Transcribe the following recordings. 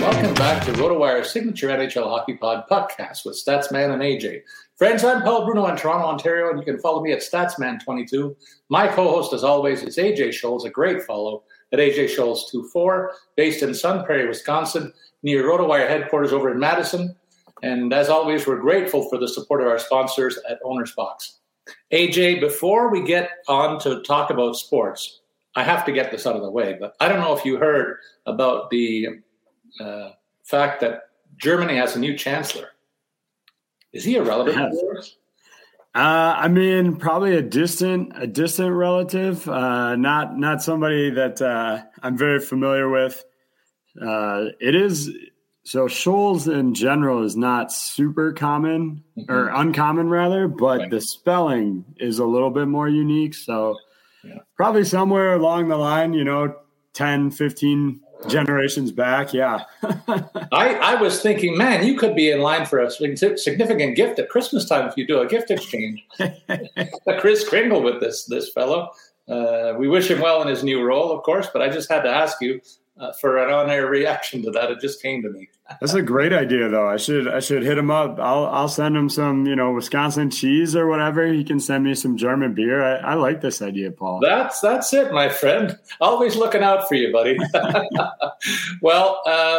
welcome back to RotoWire's signature NHL Hockey Pod podcast with Statsman and AJ. Friends, I'm Paul Bruno in Toronto, Ontario, and you can follow me at Statsman22. My co-host, as always, is AJ Scholes, a great follow at AJ Scholes24, based in Sun Prairie, Wisconsin, near RotoWire headquarters over in Madison. And as always, we're grateful for the support of our sponsors at Owner's Box. AJ, before we get on to talk about sports, I have to get this out of the way, but I don't know if you heard about the fact that Germany has a new chancellor. Is he irrelevant? I mean, probably a distant relative, not somebody that I'm very familiar with. It is so Scholes in general is not super common or uncommon rather, but right. The spelling is a little bit more unique. So probably somewhere along the line, 10, 15 generations back. Yeah. I was thinking, man, you could be in line for a significant gift at Christmas time if you do a gift exchange. Chris Kringle with this fellow. We wish him well in his new role, of course, but I just had to ask you for an on-air reaction to that. It just came to me. That's a great idea, though. I should hit him up. I'll send him some, Wisconsin cheese or whatever. He can send me some German beer. I like this idea, Paul. That's it, my friend. Always looking out for you, buddy. Well,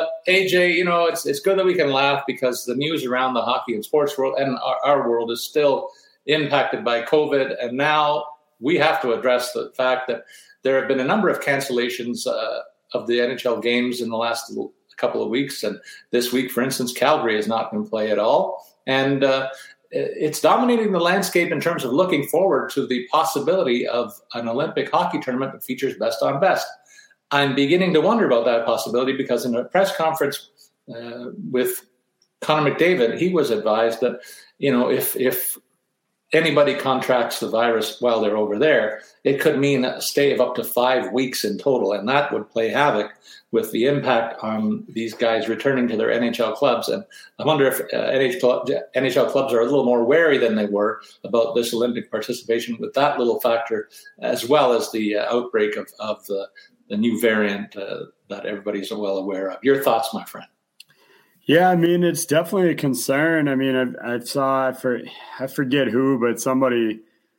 AJ, it's good that we can laugh because the news around the hockey and sports world and our world is still impacted by COVID, and now we have to address the fact that there have been a number of cancellations of the NHL games in the last couple of weeks. And this week, for instance, Calgary is not going to play at all. And it's dominating the landscape in terms of looking forward to the possibility of an Olympic hockey tournament that features best on best. I'm beginning to wonder about that possibility because in a press conference with Connor McDavid, he was advised that, if anybody contracts the virus while they're over there, it could mean a stay of up to 5 weeks in total, and that would play havoc with the impact on these guys returning to their NHL clubs. And I wonder if NHL clubs are a little more wary than they were about this Olympic participation with that little factor, as well as the outbreak of the new variant that everybody's well aware of. Your thoughts, my friend? Yeah, I mean, it's definitely a concern. I mean, I forget who, but somebody,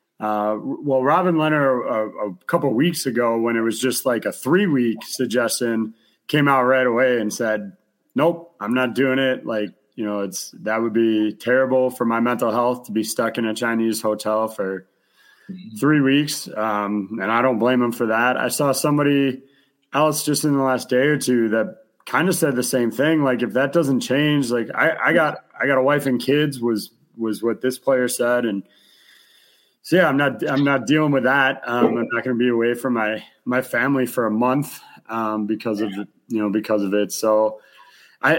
Robin Leonard a couple of weeks ago when it was just like a 3-week suggestion came out right away and said, nope, I'm not doing it. Like, that would be terrible for my mental health to be stuck in a Chinese hotel for 3 weeks. And I don't blame him for that. I saw somebody else just in the last day or two that kind of said the same thing. Like, if that doesn't change, like I got a wife and kids was what this player said. And so, yeah, I'm not dealing with that. I'm not going to be away from my family for a month because of it. So I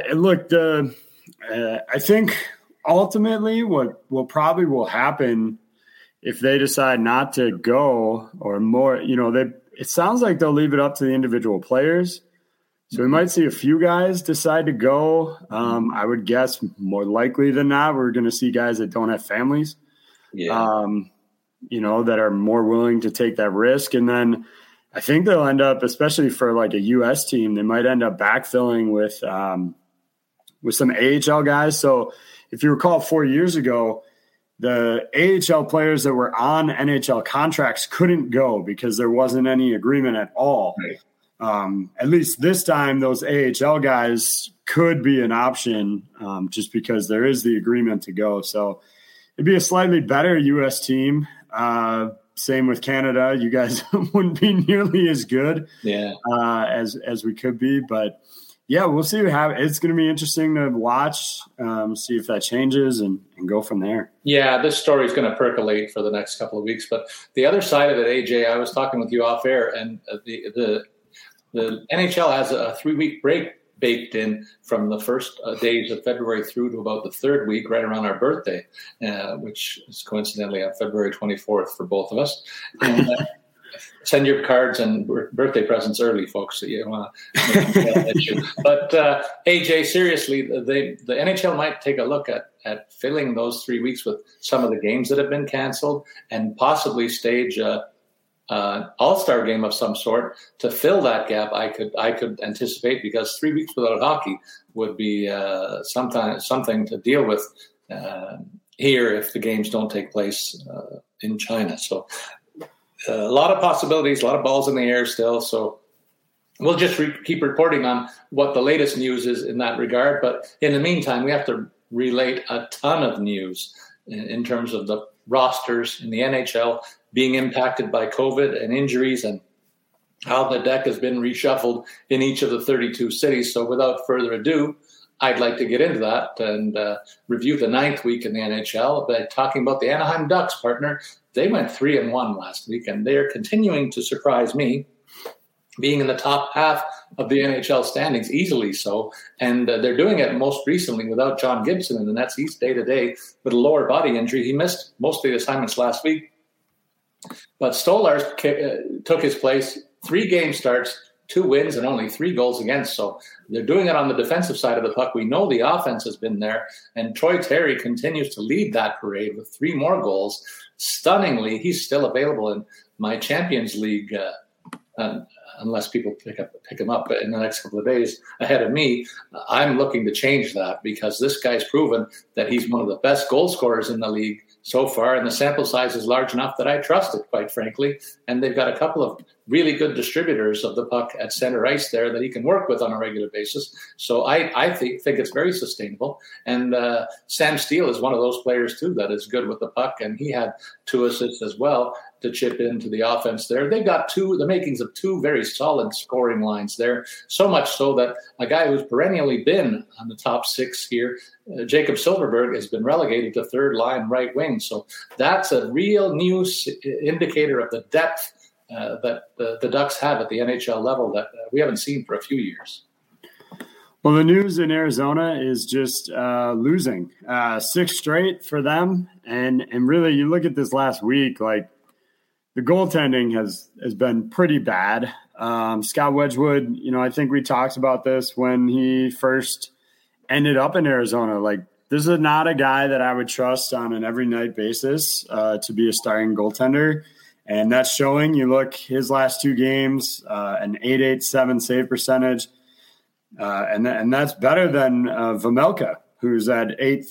think ultimately what probably will happen if they decide not to go or more, it sounds like they'll leave it up to the individual players. So we might see a few guys decide to go. I would guess more likely than not, we're going to see guys that don't have families, that are more willing to take that risk. And then I think they'll end up, especially for like a U.S. team, they might end up backfilling with some AHL guys. So if you recall 4 years ago, the AHL players that were on NHL contracts couldn't go because there wasn't any agreement at all. Right. At least this time, those AHL guys could be an option just because there is the agreement to go. So it'd be a slightly better U.S. team. Same with Canada. You guys wouldn't be nearly as good as we could be. But, yeah, we'll see what happens. It's going to be interesting to watch, see if that changes and go from there. Yeah, this story is going to percolate for the next couple of weeks. But the other side of it, AJ, I was talking with you off air, and the NHL has a 3-week break baked in from the first days of February through to about the third week, right around our birthday, which is coincidentally on February 24th for both of us. And, send your cards and birthday presents early, folks. But AJ, seriously, the NHL might take a look at filling those 3 weeks with some of the games that have been canceled and possibly stage all-star game of some sort to fill that gap. I could anticipate, because 3 weeks without hockey would be something to deal with here if the games don't take place in China. So a lot of possibilities, a lot of balls in the air still. So we'll just keep reporting on what the latest news is in that regard. But in the meantime, we have to relate a ton of news in terms of the rosters in the NHL being impacted by COVID and injuries, and how the deck has been reshuffled in each of the 32 cities. So without further ado, I'd like to get into that and review the 9th week in the NHL by talking about the Anaheim Ducks, partner. They went 3-1 last week, and they're continuing to surprise me, being in the top half of the NHL standings, easily so. And they're doing it most recently without John Gibson in the nets. He's day-to-day with a lower body injury. He missed most of the assignments last week. But Stolarz took his place, 3 game starts, 2 wins, and only 3 goals against. So they're doing it on the defensive side of the puck. We know the offense has been there, and Troy Terry continues to lead that parade with 3 more goals. Stunningly, he's still available in my Champions League, unless people pick him up in the next couple of days ahead of me. I'm looking to change that, because this guy's proven that he's one of the best goal scorers in the league so far, and the sample size is large enough that I trust it, quite frankly. And they've got a couple of really good distributors of the puck at center ice there that he can work with on a regular basis. So I think it's very sustainable. And Sam Steele is one of those players, too, that is good with the puck, and he had 2 assists as well to chip into the offense there. They've got the makings of 2 very solid scoring lines there, so much so that a guy who's perennially been on the top 6 here, Jacob Silfverberg, has been relegated to 3rd line right wing. So that's a real new indicator of the depth that the Ducks have at the NHL level that we haven't seen for a few years. Well, the news in Arizona is just losing 6 straight for them. And really, you look at this last week, like, the goaltending has been pretty bad. Scott Wedgwood, I think we talked about this when he first ended up in Arizona. Like, this is not a guy that I would trust on an every night basis to be a starting goaltender. And that's showing. You look, his last 2 games, an .887 save percentage. And that's better than Vejmelka, who's at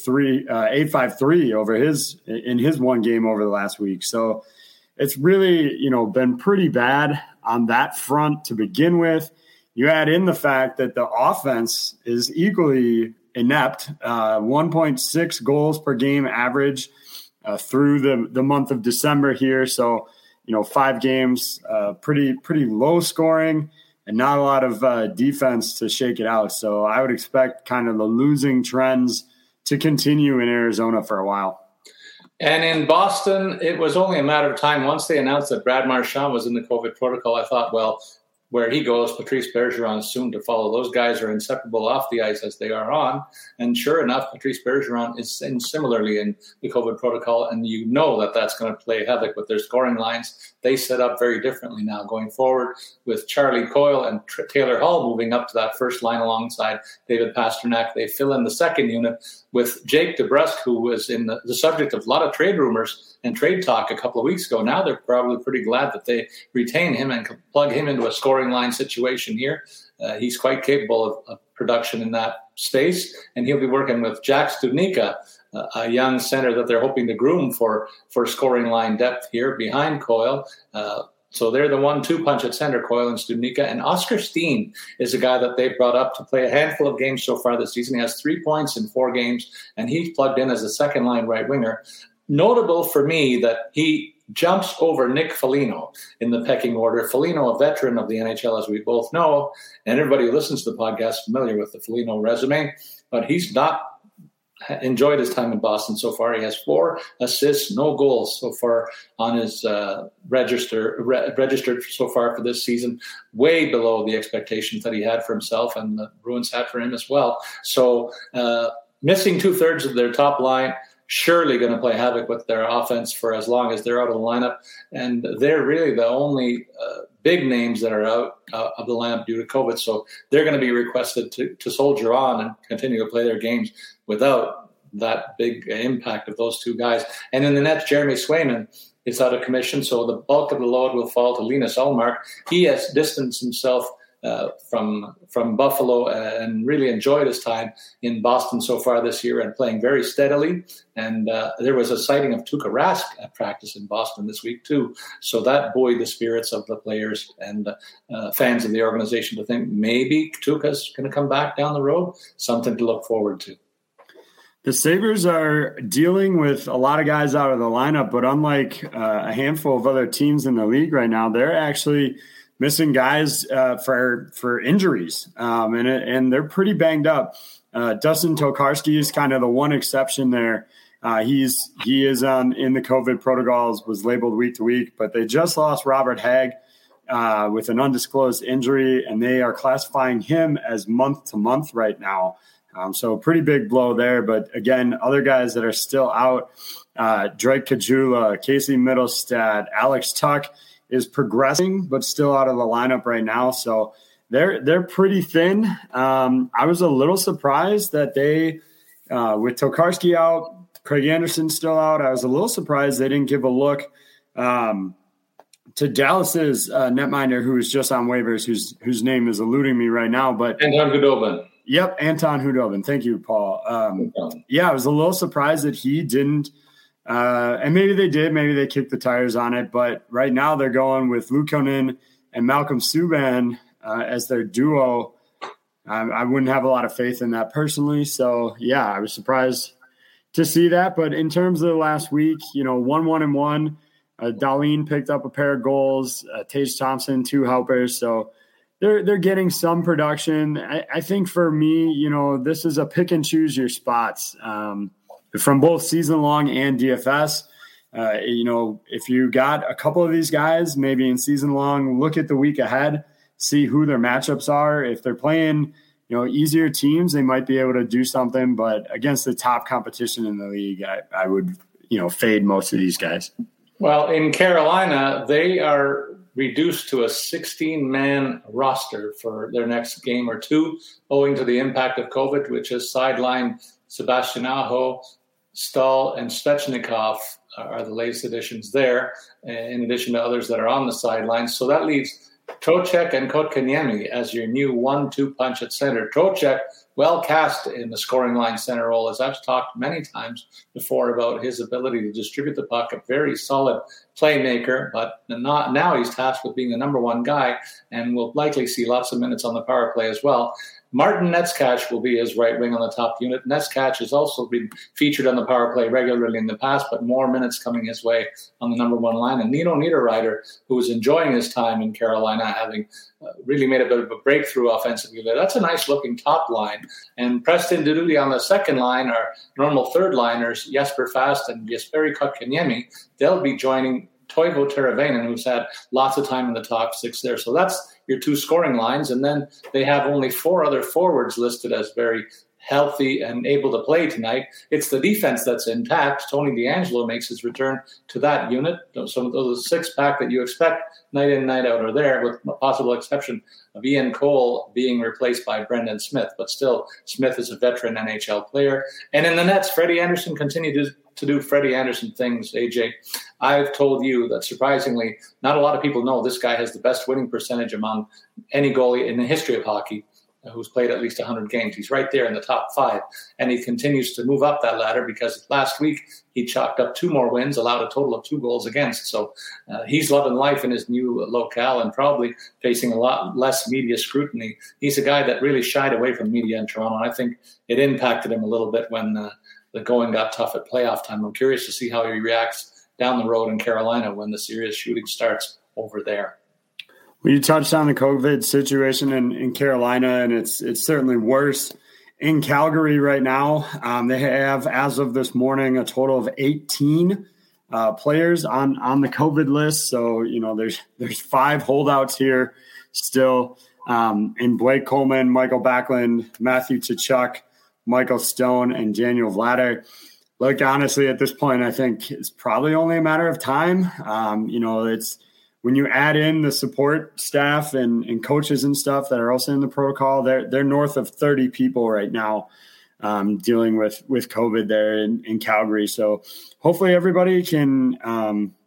.853 over in his 1 game over the last week. So it's really, been pretty bad on that front to begin with. You add in the fact that the offense is equally inept, 1.6 goals per game average through the month of December here. So, 5 games, pretty low scoring and not a lot of defense to shake it out. So I would expect kind of the losing trends to continue in Arizona for a while. And in Boston, it was only a matter of time. Once they announced that Brad Marchand was in the COVID protocol, I thought, well, where he goes, Patrice Bergeron is soon to follow. Those guys are inseparable off the ice as they are on. And sure enough, Patrice Bergeron is similarly in the COVID protocol. And you know that that's going to play havoc with their scoring lines. They set up very differently now going forward, with Charlie Coyle and Taylor Hall moving up to that first line alongside David Pastrnak. They fill in the second unit with Jake DeBrusk, who was in the subject of a lot of trade rumors and trade talk a couple of weeks ago. Now they're probably pretty glad that they retain him and can plug him into a scoring line situation here. He's quite capable of production in that space, and he'll be working with Jack Studnicka, a young center that they're hoping to groom for scoring line depth here behind Coyle. So they're the 1-2 punch at center, Coyle and Studnicka. And Oscar Steen is a guy that they've brought up to play a handful of games so far this season. He has 3 points in 4 games, and he's plugged in as a second-line right winger. Notable for me that he jumps over Nick Foligno in the pecking order. Foligno, a veteran of the NHL, as we both know, and everybody who listens to the podcast is familiar with the Foligno resume, but he's not enjoyed his time in Boston so far. He has 4 assists, no goals so far on his registered so far for this season, way below the expectations that he had for himself and the Bruins had for him as well. So missing 2/3 of their top line, surely going to play havoc with their offense for as long as they're out of the lineup. And they're really the only big names that are out of the lineup due to COVID. So they're going to be requested to soldier on and continue to play their games without that big impact of those 2 guys. And in the net, Jeremy Swayman is out of commission, so the bulk of the load will fall to Linus Ullmark. He has distanced himself from Buffalo and really enjoyed his time in Boston so far this year and playing very steadily. And there was a sighting of Tuukka Rask at practice in Boston this week too. So that buoyed the spirits of the players and fans of the organization to think maybe Tuukka's going to come back down the road. Something to look forward to. The Sabres are dealing with a lot of guys out of the lineup, but unlike a handful of other teams in the league right now, they're actually missing guys for injuries, and they're pretty banged up. Dustin Tokarski is kind of the one exception there. He is in the COVID protocols, was labeled week to week, but they just lost Robert Hagg with an undisclosed injury, and they are classifying him as month to month right now. So a pretty big blow there. But again, other guys that are still out, Drake Caggiula, Casey Middlestad, Alex Tuck is progressing, but still out of the lineup right now. So they're pretty thin. I was a little surprised that they, with Tokarski out, Craig Anderson still out, I was a little surprised they didn't give a look to Dallas's netminder, who is just on waivers, whose name is eluding me right now. But Anton Khudobin. Yep, Anton Khudobin. Thank you, Paul. I was a little surprised that he didn't. And maybe they did. Maybe they kicked the tires on it. But right now they're going with Luukkonen and Malcolm Subban as their duo. I wouldn't have a lot of faith in that personally. So, yeah, I was surprised to see that. But in terms of the last week, 1-1-1. Dahlin picked up a pair of goals. Tage Thompson, 2 helpers. So they're getting some production. I think for me, this is a pick and choose your spots. From both season long and DFS, if you got a couple of these guys, maybe in season long, look at the week ahead, see who their matchups are. If they're playing, easier teams, they might be able to do something, but against the top competition in the league, I would, fade most of these guys. Well, in Carolina, they are reduced to a 16-man roster for their next game or two, owing to the impact of COVID, which has sidelined Sebastian Aho, Stahl, and Svechnikov are the latest additions there, in addition to others that are on the sidelines. So that leaves Trocheck and Kotkaniemi as your new 1-2 punch at center. Trocheck, well cast in the scoring line center role, as I've talked many times before about his ability to distribute the puck, a very solid playmaker, but now he's tasked with being the number one guy and will likely see lots of minutes on the power play as well. Martin Netskach will be his right wing on the top unit. Netskach has also been featured on the power play regularly in the past, but more minutes coming his way on the number one line. And Nino Niederreiter, who is enjoying his time in Carolina, having really made a bit of a breakthrough offensively there. That's a nice-looking top line. And Preston Duduti on the second line are normal third-liners, Jesper Fast and Jesperi Kotkaniemi. They'll be joining Toivo Teravainen, who's had lots of time in the top six there. So that's your 2 scoring lines. And then they have only 4 other forwards listed as very healthy and able to play tonight. It's the defense that's intact. Tony DeAngelo makes his return to that unit. So those 6-pack that you expect night in, night out are there, with the possible exception of Ian Cole being replaced by Brendan Smith. But still, Smith is a veteran NHL player. And in the nets, Freddie Anderson continued to do Freddie Anderson things, AJ. I've told you that, surprisingly, not a lot of people know this guy has the best winning percentage among any goalie in the history of hockey who's played at least 100 games. He's right there in the top 5, and he continues to move up that ladder because last week he chalked up 2 more wins, allowed a total of 2 goals against. So he's loving life in his new locale and probably facing a lot less media scrutiny. He's a guy that really shied away from media in Toronto, and I think it impacted him a little bit when the going got tough at playoff time. I'm curious to see how he reacts down the road in Carolina when the serious shooting starts over there. Well, you touched on the COVID situation in Carolina, and it's certainly worse in Calgary right now. They have, as of this morning, a total of 18 players on the COVID list. So, there's 5 holdouts here still. In Blake Coleman, Michael Backlund, Matthew Tkachuk, Michael Stone, and Daniel Vladar. Look, honestly, at this point, I think it's probably only a matter of time. It's when you add in the support staff and coaches and stuff that are also in the protocol, they're north of 30 people right now dealing with COVID there in Calgary. So hopefully everybody can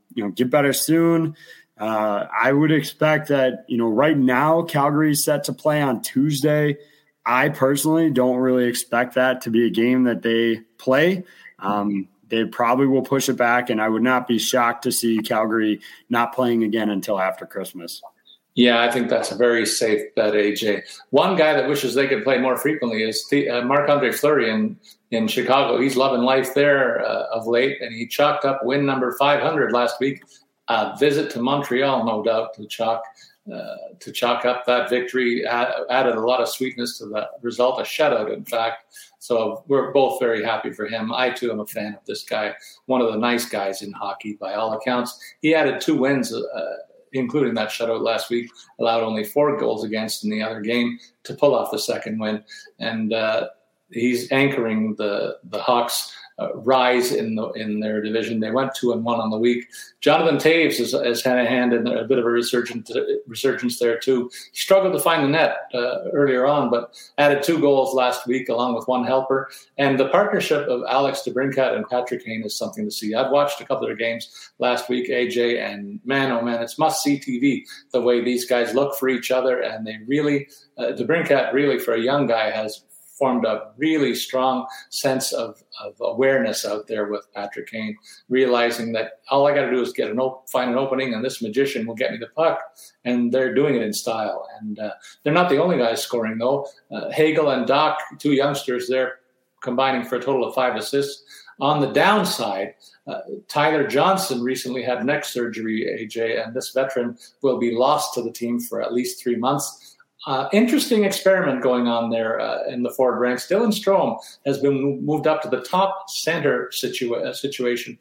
get better soon. I would expect that, right now Calgary's set to play on Tuesday. I personally don't really expect that to be a game that they play. They probably will push it back, and I would not be shocked to see Calgary not playing again until after Christmas. Yeah, I think that's a very safe bet, AJ. One guy that wishes they could play more frequently is Marc-Andre Fleury in Chicago. He's loving life there of late, and he chalked up win number 500 last week. Visit to Montreal, no doubt, to chalk up that victory. Added a lot of sweetness to the result, a shutout, in fact. So we're both very happy for him. I, too, am a fan of this guy, one of the nice guys in hockey by all accounts. He added 2 wins, including that shutout last week, allowed only 4 goals against in the other game to pull off the second win. And he's anchoring the Hawks' rise in their division. They went 2-1 on the week. Jonathan Toews has had a hand in a bit of a resurgence there too. Struggled to find the net earlier on, but added 2 goals last week along with 1 helper. And the partnership of Alex DeBrincat and Patrick Kane is something to see. I've watched a couple of their games last week, AJ, and man, oh man, it's must-see TV the way these guys look for each other. And they really, DeBrincat really, for a young guy, has formed a really strong sense of awareness out there with Patrick Kane, realizing that all I got to do is find an opening, and this magician will get me the puck. And they're doing it in style. And they're not the only guys scoring, though. Hagel and Doc, 2 youngsters there, combining for a total of 5 assists. On the downside, Tyler Johnson recently had neck surgery, AJ, and this veteran will be lost to the team for at least 3 months. Interesting experiment going on there in the forward ranks. Dylan Strome has been moved up to the top center situation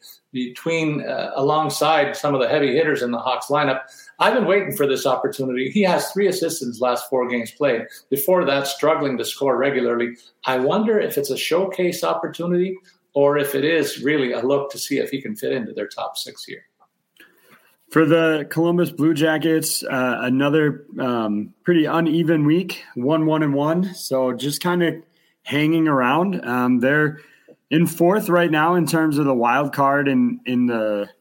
alongside some of the heavy hitters in the Hawks lineup. I've been waiting for this opportunity. He has 3 assists in his last 4 games played. Before that, struggling to score regularly. I wonder if it's a showcase opportunity or if it is really a look to see if he can fit into their top 6 here. For the Columbus Blue Jackets, another pretty uneven week, 1-1-1. So just kind of hanging around. They're in 4th right now in terms of the wild card in the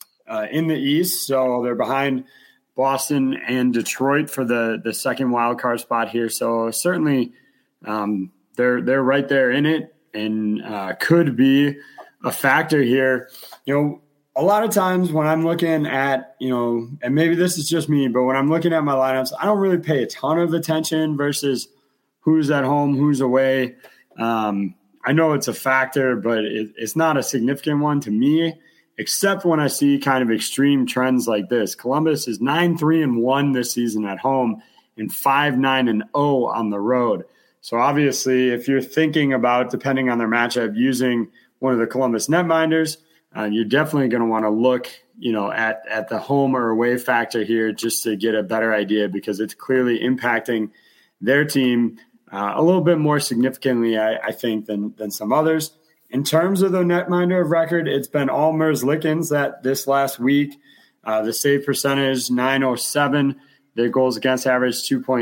East. So they're behind Boston and Detroit for the second wild card spot here. So certainly they're right there in it and could be a factor here. A lot of times when I'm looking at, and maybe this is just me, but when I'm looking at my lineups, I don't really pay a ton of attention versus who's at home, who's away. I know it's a factor, but it's not a significant one to me, except when I see kind of extreme trends like this. Columbus is 9-3-1 this season at home and 5-9-0 on the road. So obviously, if you're thinking about, depending on their matchup, using one of the Columbus netminders, you're definitely going to want to look, at the home or away factor here just to get a better idea, because it's clearly impacting their team a little bit more significantly, I think, than some others. In terms of the netminder of record, it's been all Merzlikins that this last week. The save percentage, .907. Their goals against average,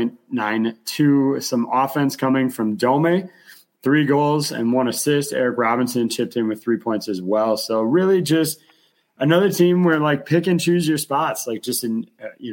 2.92. Some offense coming from Dome. 3 goals and 1 assist. Eric Robinson chipped in with 3 points as well. So really just another team where pick and choose your spots, just in,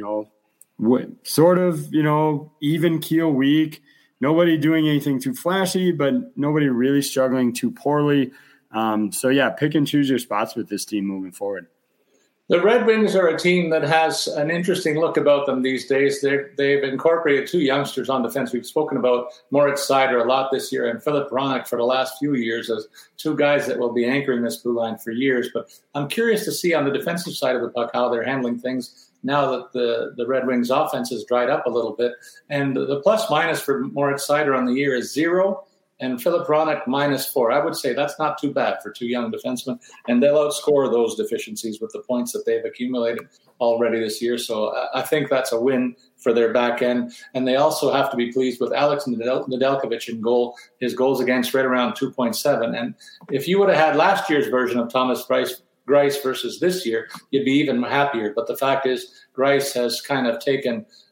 sort of, even keel week. Nobody doing anything too flashy, but nobody really struggling too poorly. So yeah, pick and choose your spots with this team moving forward. The Red Wings are a team that has an interesting look about them these days. They've incorporated 2 youngsters on defense. We've spoken about Moritz Seider a lot this year and Philip Hronek for the last few years as 2 guys that will be anchoring this blue line for years. But I'm curious to see on the defensive side of the puck how they're handling things now that the Red Wings offense has dried up a little bit. And the plus-minus for Moritz Seider on the year is 0. And Philip Hronek -4. I would say that's not too bad for 2 young defensemen. And they'll outscore those deficiencies with the points that they've accumulated already this year. So I think that's a win for their back end. And they also have to be pleased with Alex Nedeljkovic in goal. His goals against right around 2.7. And if you would have had last year's version of Thomas Greiss versus this year, you'd be even happier. But the fact is, Greiss has kind of taken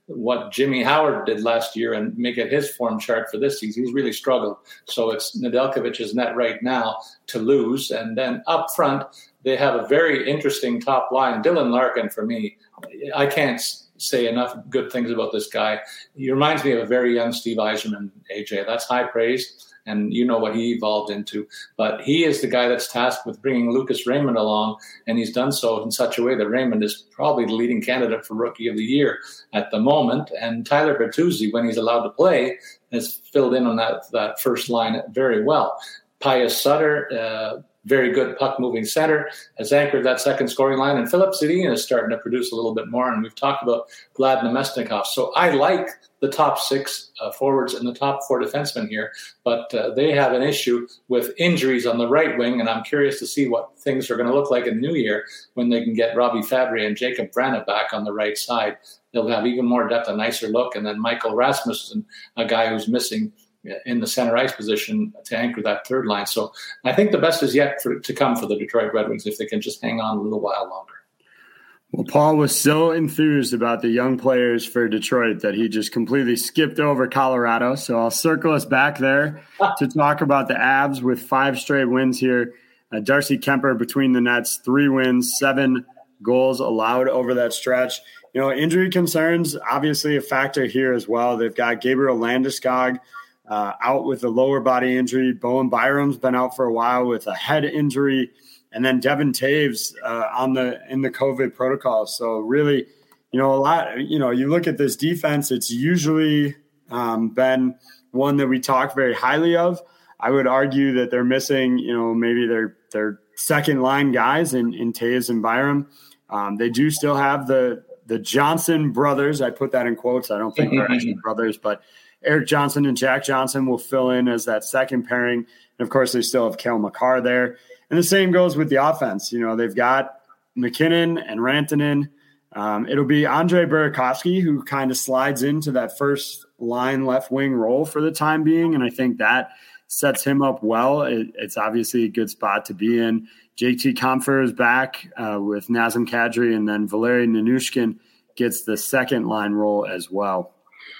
what Jimmy Howard did last year and make it his form chart for this season. He's really struggled. So it's Nedeljkovic's net right now to lose. And then up front, they have a very interesting top line. Dylan Larkin, for me, I can't say enough good things about this guy. He reminds me of a very young Steve Yzerman, AJ. That's high praise. And you know what he evolved into. But he is the guy that's tasked with bringing Lucas Raymond along, and he's done so in such a way that Raymond is probably the leading candidate for Rookie of the Year at the moment. And Tyler Bertuzzi, when he's allowed to play, has filled in on that first line very well. Pius Sutter, very good puck-moving center, has anchored that second scoring line. And Philip Zadina is starting to produce a little bit more. And we've talked about Vlad Namestnikov. So I like the top 6 forwards and the top 4 defensemen here. But they have an issue with injuries on the right wing. And I'm curious to see what things are going to look like in the new year when they can get Robbie Fabbri and Jacob Vrana back on the right side. They'll have even more depth, a nicer look. And then Michael Rasmussen, a guy who's missing in the center ice position to anchor that third line. So I think the best is yet to come for the Detroit Red Wings if they can just hang on a little while longer. Well, Paul was so enthused about the young players for Detroit that he just completely skipped over Colorado. So I'll circle us back there to talk about the Avs with 5 straight wins here. Darcy Kemper between the nets, 3 wins, 7 goals allowed over that stretch. You know, injury concerns, obviously a factor here as well. They've got Gabriel Landeskog out with a lower body injury. Bowen Byram's been out for a while with a head injury. And then Devin Taves in the COVID protocol. So really, you know, a lot, you know, you look at this defense, it's usually been one that we talk very highly of. I would argue that they're missing, you know, maybe their second line guys in Taves and Byram. They do still have the Johnson brothers. I put that in quotes. I don't think they're actually brothers, but Eric Johnson and Jack Johnson will fill in as that second pairing. And of course, they still have Cale Makar there. And the same goes with the offense. You know, they've got McKinnon and Rantanen. It'll be Andrei Burakovsky who kind of slides into that first line left wing role for the time being. And I think that sets him up well. It's obviously a good spot to be in. JT Compher is back with Nazem Kadri, and then Valeri Ninushkin gets the second line role as well.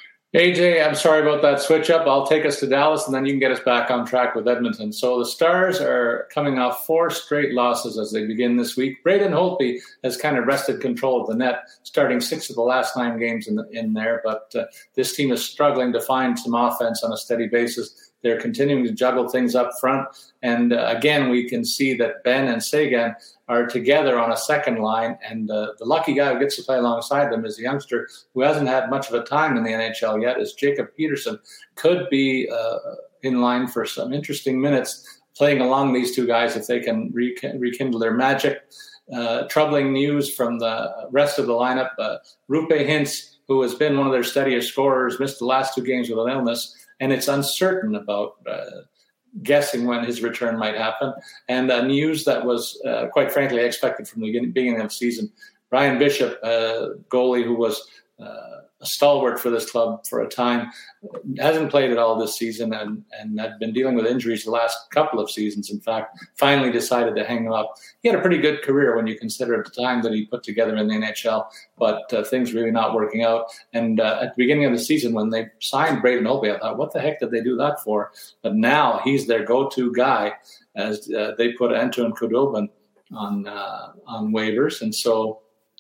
AJ, I'm sorry about that switch up. I'll take us to Dallas, and then you can get us back on track with Edmonton. So the Stars are coming off 4 straight losses as they begin this week. Braden Holtby has kind of wrested control of the net, starting 6 of the last 9 games in there. But this team is struggling to find some offense on a steady basis. They're continuing to juggle things up front. And again, we can see that Ben and Seguin are together on a second line. And the lucky guy who gets to play alongside them is a youngster who hasn't had much of a time in the NHL yet, is Jacob Peterson. Could be in line for some interesting minutes playing along these two guys if they can rekindle their magic. Troubling news from the rest of the lineup. Rupe Hintz, who has been one of their steadiest scorers, missed the last 2 games with an illness. And it's uncertain about guessing when his return might happen. And news that was, quite frankly, expected from the beginning of the season. Ryan Bishop, goalie who was a stalwart for this club for a time, hasn't played at all this season and had been dealing with injuries the last couple of seasons. In fact, finally decided to hang up. He had a pretty good career when you consider at the time that he put together in the NHL, but things really not working out. And at the beginning of the season, when they signed Braden Holtby, I thought, what the heck did they do that for? But now he's their go-to guy as they put Antoine Khudobin on waivers. And so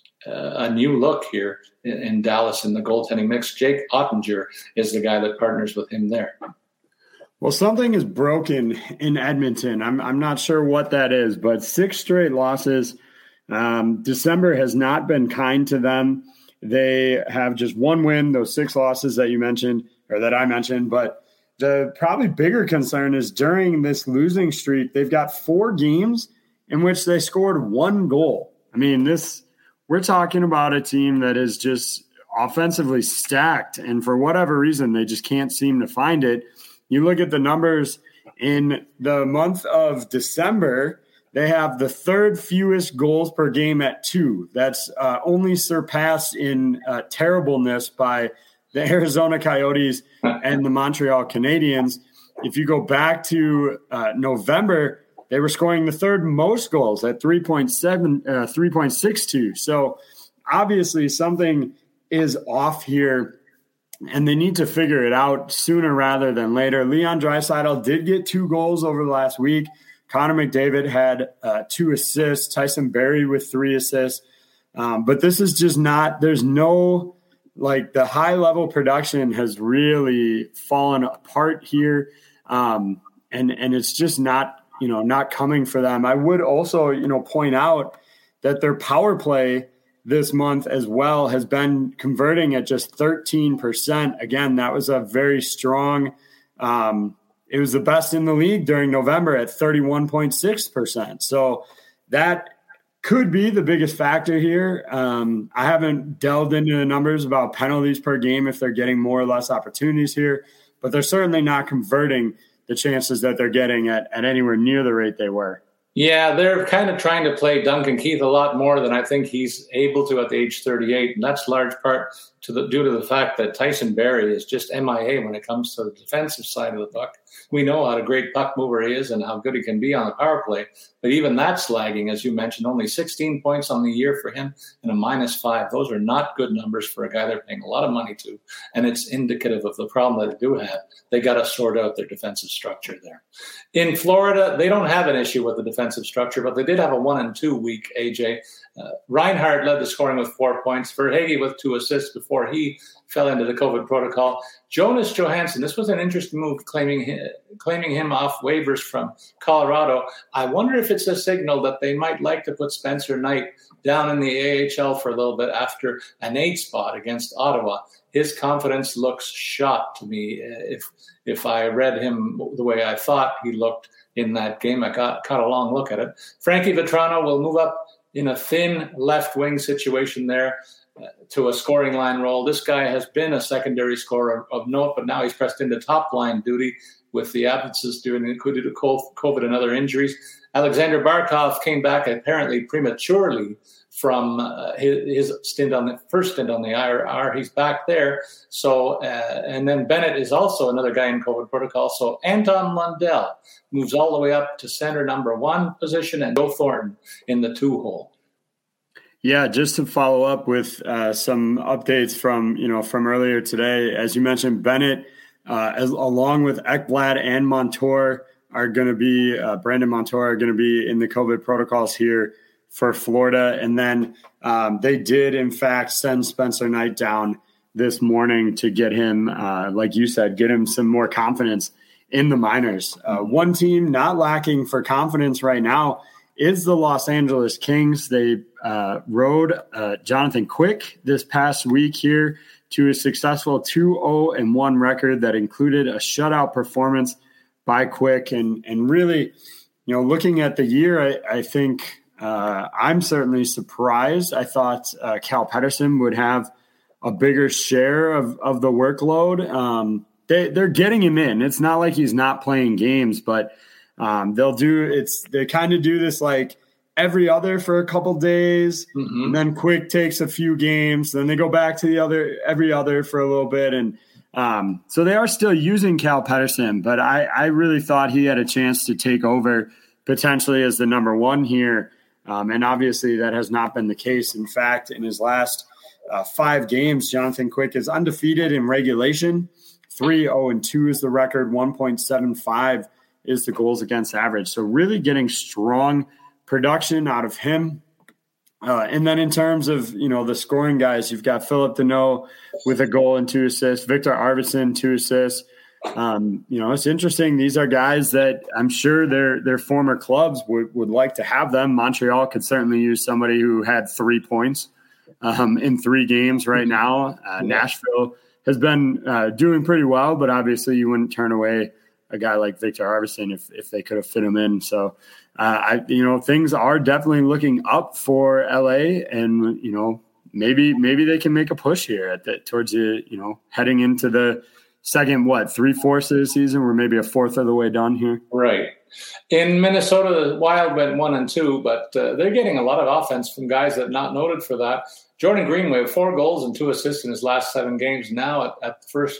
a new look here in Dallas in the goaltending mix. Jake Ottinger is the guy that partners with him there. Well, something is broken in Edmonton. I'm not sure what that is, but 6 straight losses. December has not been kind to them. They have just 1 win, those 6 losses that you mentioned, or that I mentioned. But the probably bigger concern is during this losing streak, they've got 4 games in which they scored 1 goal. I mean, we're talking about a team that is just offensively stacked, and for whatever reason, they just can't seem to find it. You look at the numbers in the month of December, they have the 3rd fewest goals per game at 2. That's only surpassed in terribleness by the Arizona Coyotes and the Montreal Canadiens. If you go back to November, they were scoring the 3rd most goals at 3.62. So obviously something is off here, and they need to figure it out sooner rather than later. Leon Draisaitl did get 2 goals over the last week. Connor McDavid had 2 assists. Tyson Barrie with 3 assists. But this is just not – there's no – like the high-level production has really fallen apart here, and it's just not – not coming for them. I would also, point out that their power play this month as well has been converting at just 13%. Again, that was a very strong, it was the best in the league during November at 31.6%. So that could be the biggest factor here. I haven't delved into the numbers about penalties per game, if they're getting more or less opportunities here, but they're certainly not converting the chances that they're getting at anywhere near the rate they were. Yeah, they're kind of trying to play Duncan Keith a lot more than I think he's able to at the age 38, and that's large part due to the fact that Tyson Barrie is just MIA when it comes to the defensive side of the puck. We know how a great puck mover he is and how good he can be on the power play, but even that's lagging, as you mentioned. Only 16 points on the year for him and a -5. Those are not good numbers for a guy they're paying a lot of money to, and it's indicative of the problem that they do have. They got to sort out their defensive structure there. In Florida, they don't have an issue with the defensive structure, but they did have a 1-2 week, AJ. Reinhart led the scoring with 4 points. Verhaeghe with 2 assists before he fell into the COVID protocol. Jonas Johansson, this was an interesting move, claiming him off waivers from Colorado. I wonder if it's a signal that they might like to put Spencer Knight down in the AHL for a little bit after an 8 spot against Ottawa. His confidence looks shot to me. If I read him the way I thought he looked in that game, I caught a long look at it. Frankie Vetrano will move up in a thin left wing situation there to a scoring line role. This guy has been a secondary scorer of note, but now he's pressed into top line duty with the absences due to COVID and other injuries. Alexander Barkov came back apparently prematurely from his first stint on the IR. He's back there. So, and then Bennett is also another guy in COVID protocol. So Anton Lundell moves all the way up to center number 1 position, and Joe Thornton in the 2 hole. Yeah, just to follow up with some updates from earlier today, as you mentioned, Bennett, along with Ekblad and Montour are going to be Brandon Montour are going to be in the COVID protocols here for Florida. And then they did, in fact, send Spencer Knight down this morning to get him, like you said, get him some more confidence in the minors. One team not lacking for confidence right now is the Los Angeles Kings. They rode Jonathan Quick this past week here to a successful 2-0-1 record that included a shutout performance by Quick. And really, looking at the year, I think I'm certainly surprised. I thought Cal Peterson would have a bigger share of the workload. They're getting him in. It's not like he's not playing games, but they kind of do this like every other for a couple days, and then Quick takes a few games, then they go back to every other for a little bit, and so they are still using Cal Peterson, but I really thought he had a chance to take over potentially as the number 1 here, and obviously that has not been the case. In fact, in his last 5 games, Jonathan Quick is undefeated in regulation. 3-0-2 is the record. 1.75 is the goals against average. So really getting strong production out of him. And then in terms of, the scoring guys, you've got Philip Deneau with a goal and 2 assists, Victor Arvidsson, 2 assists. It's interesting. These are guys that I'm sure their former clubs would like to have them. Montreal could certainly use somebody who had 3 points in 3 games right now. Nashville has been doing pretty well, but obviously you wouldn't turn away a guy like Victor Arvidsson if they could have fit him in. So, things are definitely looking up for LA, and maybe they can make a push here towards heading into the second 3/4 of the season. We're maybe a fourth of the way done here. Right. In Minnesota, the Wild went 1-2, but they're getting a lot of offense from guys that are not noted for that. Jordan Greenway, 4 goals and 2 assists in his last 7 games, now at the first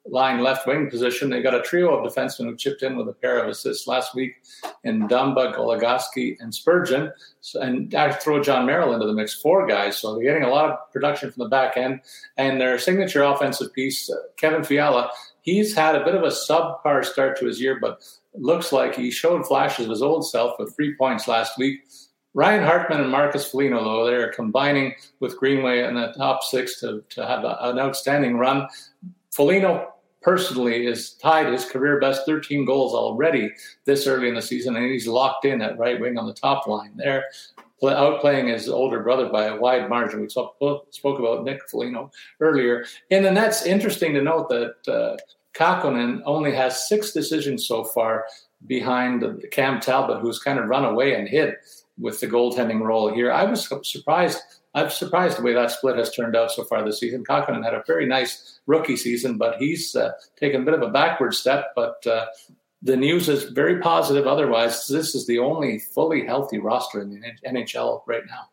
line left wing position. They got a trio of defensemen who chipped in with a pair of assists last week in Dumba, Goligoski, and Spurgeon. And I throw John Merrill into the mix, 4 guys. So they're getting a lot of production from the back end. And their signature offensive piece, Kevin Fiala, he's had a bit of a subpar start to his year, but looks like he showed flashes of his old self with 3 points last week. Ryan Hartman and Marcus Foligno, though, they're combining with Greenway in the top 6 to have an outstanding run. Foligno personally has tied his career best 13 goals already this early in the season, and he's locked in at right wing on the top line there, outplaying his older brother by a wide margin. We spoke about Nick Foligno earlier. In the Nets, interesting to note that Kakkonen only has 6 decisions so far behind Cam Talbot, who's kind of run away and hid with the goaltending role here. I'm surprised the way that split has turned out so far this season. Kakkonen had a very nice rookie season, but he's taken a bit of a backward step. But the news is very positive otherwise. This is the only fully healthy roster in the NHL right now.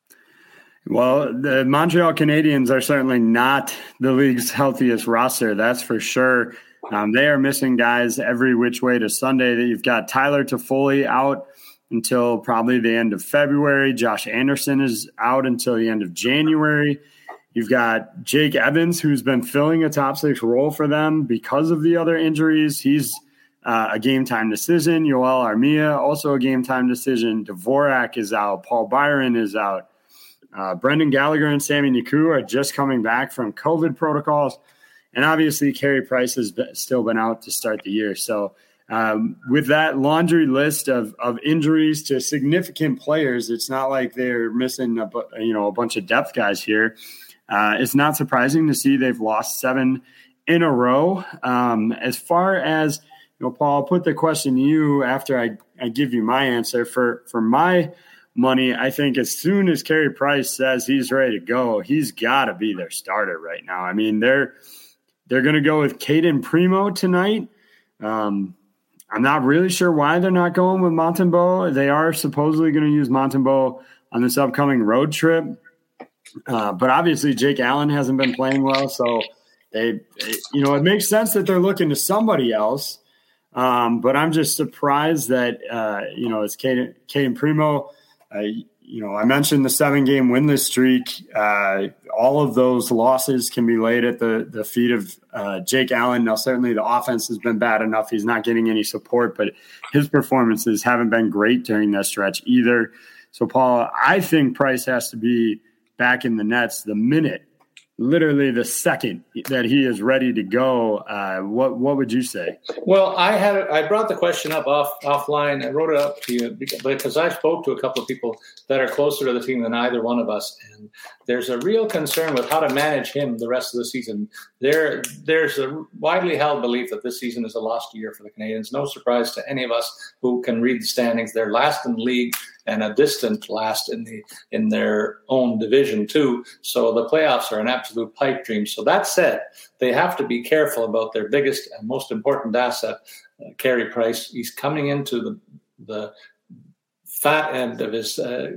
Well, the Montreal Canadiens are certainly not the league's healthiest roster, that's for sure. They are missing guys every which way to Sunday. You've got Tyler Toffoli out until probably the end of February. Josh Anderson is out until the end of January. You've got Jake Evans, who's been filling a top 6 role for them because of the other injuries. He's a game-time decision. Yoel Armia, also a game-time decision. Dvorak is out. Paul Byron is out. Brendan Gallagher and Sami Niku are just coming back from COVID protocols. And obviously, Carey Price has still been out to start the year. So with that laundry list of injuries to significant players, it's not like they're missing a bunch of depth guys here. It's not surprising to see they've lost 7 in a row. As far as, Paul, I'll put the question to you after I give you my answer. For my money, I think as soon as Carey Price says he's ready to go, he's got to be their starter right now. I mean, they're going to go with Caden Primo tonight. I'm not really sure why they're not going with Montembeault. They are supposedly going to use Montembeault on this upcoming road trip. But obviously Jake Allen hasn't been playing well. So it makes sense that they're looking to somebody else. But I'm just surprised that, it's Caden Primo. I mentioned the 7-game winless streak. All of those losses can be laid at the feet of Jake Allen. Now, certainly the offense has been bad enough. He's not getting any support, but his performances haven't been great during that stretch either. So, Paul, I think Price has to be back in the Nets the minute, literally the second that he is ready to go. What would you say? Well, I brought the question up offline. I wrote it up to you because I spoke to a couple of people that are closer to the team than either one of us, and there's a real concern with how to manage him the rest of the season. There's a widely held belief that this season is a lost year for the Canadiens. No surprise to any of us who can read the standings. They're last in the league and a distant last in their own division too. So the playoffs are an absolute pipe dream. So that said, they have to be careful about their biggest and most important asset, Carey Price. He's coming into the fat end of his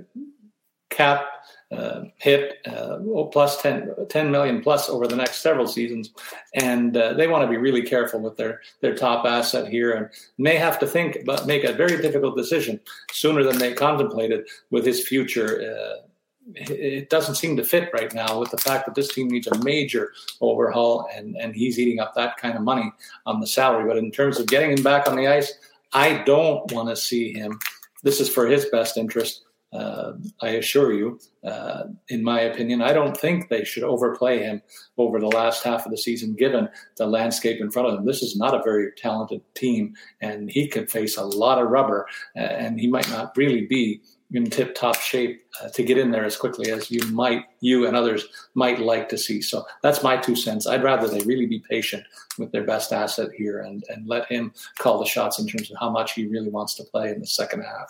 cap hit, plus 10 million plus over the next several seasons. And they want to be really careful with their top asset here and may have to make a very difficult decision sooner than they contemplated with his future. It doesn't seem to fit right now with the fact that this team needs a major overhaul and he's eating up that kind of money on the salary. But in terms of getting him back on the ice, I don't want to see him. This is for his best interest. I assure you, in my opinion, I don't think they should overplay him over the last half of the season, given the landscape in front of them. This is not a very talented team, and he could face a lot of rubber, and he might not really be in tip-top shape to get in there as quickly as you and others might like to see. So that's my 2 cents. I'd rather they really be patient with their best asset here and let him call the shots in terms of how much he really wants to play in the second half.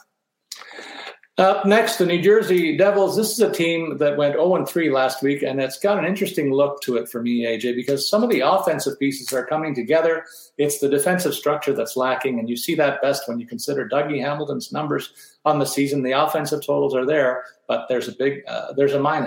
Up next, the New Jersey Devils. This is a team that went 0-3 last week, and it's got an interesting look to it for me, AJ, because some of the offensive pieces are coming together. It's the defensive structure that's lacking, and you see that best when you consider Dougie Hamilton's numbers on the season. The offensive totals are there, but there's a minus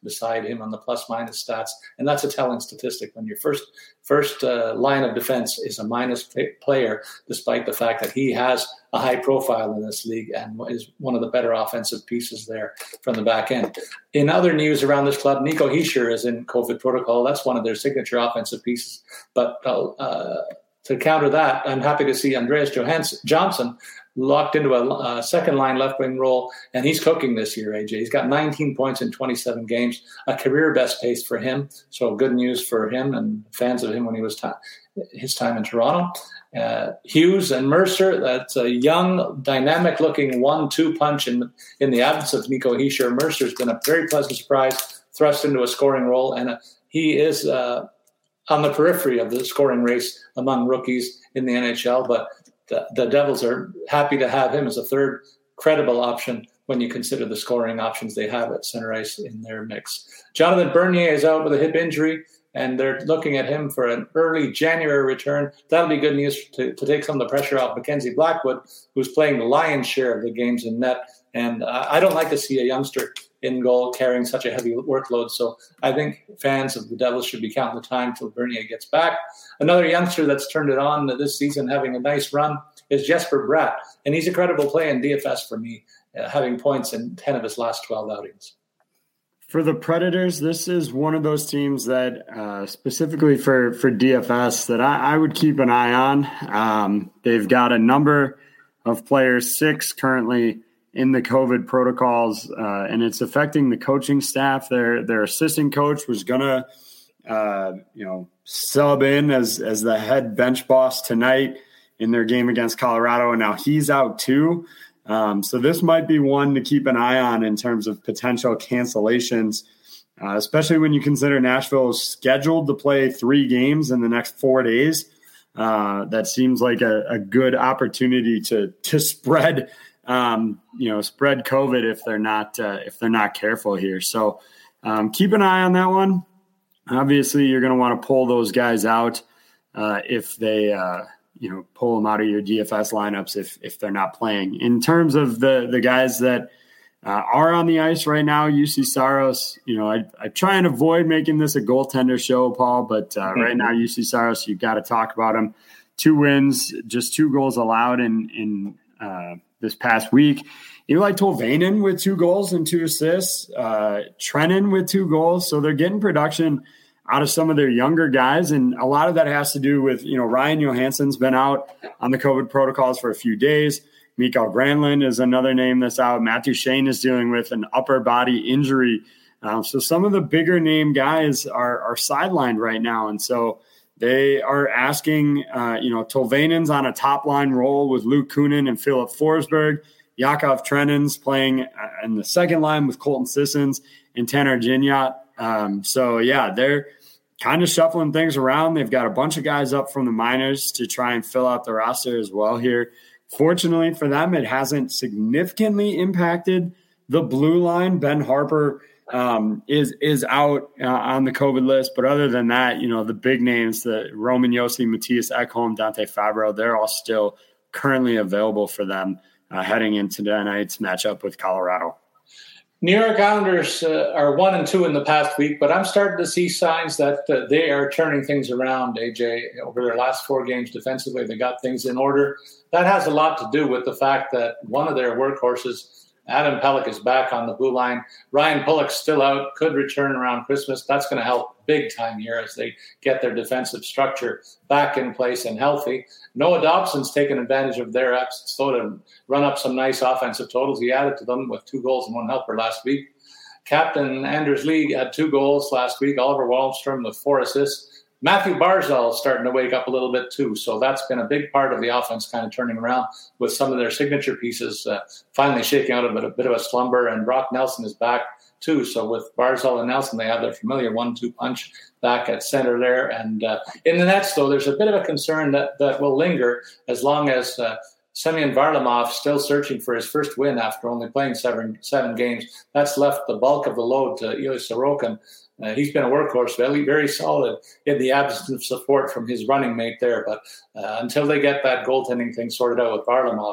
beside him on the plus-minus stats. And that's a telling statistic when your first line of defense is a minus player, despite the fact that he has a high profile in this league and is one of the better offensive pieces there from the back end. In other news around this club, Nico Hischier is in COVID protocol. That's one of their signature offensive pieces. But to counter that, I'm happy to see Andreas Johnson locked into a second-line left-wing role, and he's cooking this year, AJ. He's got 19 points in 27 games, a career-best pace for him. So good news for him and fans of him when he was his time in Toronto. Hughes and Mercer, that's a young, dynamic-looking 1-2 punch in the absence of Nico Hischier. Mercer's been a very pleasant surprise, thrust into a scoring role, and he is on the periphery of the scoring race among rookies in the NHL, but the Devils are happy to have him as a third credible option when you consider the scoring options they have at center ice in their mix. Jonathan Bernier is out with a hip injury, and they're looking at him for an early January return. That'll be good news to take some of the pressure off Mackenzie Blackwood, who's playing the lion's share of the games in net. And I don't like to see a youngster in goal carrying such a heavy workload. So I think fans of the Devils should be counting the time till Bernier gets back. Another youngster that's turned it on this season, having a nice run, is Jesper Bratt. And he's a credible play in DFS for me, having points in 10 of his last 12 outings. For the Predators, this is one of those teams that specifically for DFS that I would keep an eye on. They've got a number of players, 6 currently in the COVID protocols, and it's affecting the coaching staff. Their assistant coach was going to sub in as the head bench boss tonight in their game against Colorado, and now he's out too. So this might be one to keep an eye on in terms of potential cancellations, especially when you consider Nashville is scheduled to play 3 games in the next 4 days. That seems like a good opportunity to spread spread COVID if they're not careful here. So keep an eye on that one. Obviously, you're going to want to pull those guys out if they pull them out of your DFS lineups if they're not playing. In terms of the guys that are on the ice right now, UC Saros, I try and avoid making this a goaltender show, Paul, but right now UC Saros, you've got to talk about him. 2 wins, just 2 goals allowed in this past week. Eli Tolvanen with 2 goals and 2 assists. Trennan with 2 goals. So they're getting production out of some of their younger guys. And a lot of that has to do with, Ryan Johansson's been out on the COVID protocols for a few days. Mikael Granlund is another name that's out. Matthew Shane is dealing with an upper body injury. So some of the bigger name guys are sidelined right now. And so they are asking, Tolvanen's on a top line role with Luke Kunin and Philip Forsberg. Yakov Trennan's playing in the second line with Colton Sissons and Tanner Gignot. They're kind of shuffling things around. They've got a bunch of guys up from the minors to try and fill out the roster as well here. Fortunately for them, it hasn't significantly impacted the blue line. Ben Harper is out on the COVID list. But other than that, the big names, the Roman Josi, Matthias Ekholm, Dante Fabro, they're all still currently available for them heading into tonight's matchup with Colorado. New York Islanders are 1-2 in the past week, but I'm starting to see signs that they are turning things around, AJ. Over their last 4 games defensively, they got things in order. That has a lot to do with the fact that one of their workhorses, Adam Pelech, is back on the blue line. Ryan Pulock's still out, could return around Christmas. That's going to help big time here as they get their defensive structure back in place and healthy. Noah Dobson's taken advantage of their absence to run up some nice offensive totals. He added to them with 2 goals and 1 helper last week. Captain Anders Lee had 2 goals last week. Oliver Wahlstrom with 4 assists. Matthew Barzal is starting to wake up a little bit too. So that's been a big part of the offense kind of turning around with some of their signature pieces finally shaking out of a bit of a slumber. And Brock Nelson is back too. So with Barzal and Nelson, they have their familiar 1-2 punch back at center there. And in the nets, though, there's a bit of a concern that will linger as long as Semyon Varlamov still searching for his first win after only playing seven games. That's left the bulk of the load to Ilya Sorokin. He's been a workhorse, very solid in the absence of support from his running mate there. But until they get that goaltending thing sorted out with Varlamov,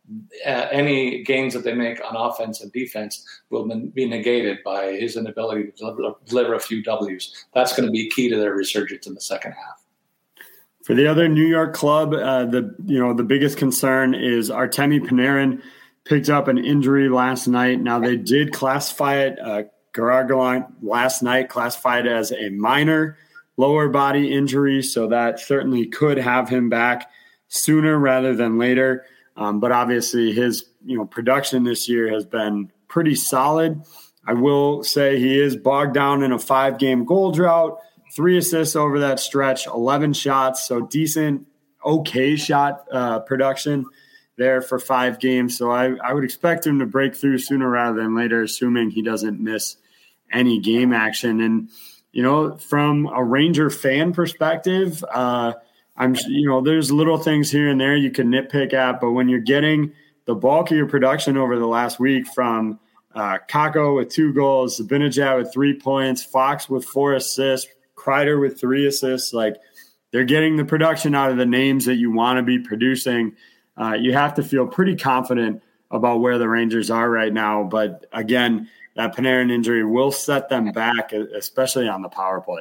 any gains that they make on offense and defense will be negated by his inability to deliver a few W's. That's going to be key to their resurgence in the second half. For the other New York club, the biggest concern is Artemi Panarin picked up an injury last night. Now they did classify it. Gerard Gallant last night classified it as a minor lower body injury, so that certainly could have him back sooner rather than later. But obviously his production this year has been pretty solid. I will say he is bogged down in a 5-game goal drought. 3 assists over that stretch, 11 shots, so decent, okay shot production there for 5 games. So I would expect him to break through sooner rather than later, assuming he doesn't miss any game action. And, from a Ranger fan perspective, there's little things here and there you can nitpick at, but when you're getting the bulk of your production over the last week from Kakko with 2 goals, Zibanejad with 3 points, Fox with 4 assists, Kreider with 3 assists, they're getting the production out of the names that you want to be producing. You have to feel pretty confident about where the Rangers are right now. But again, that Panarin injury will set them back, especially on the power play.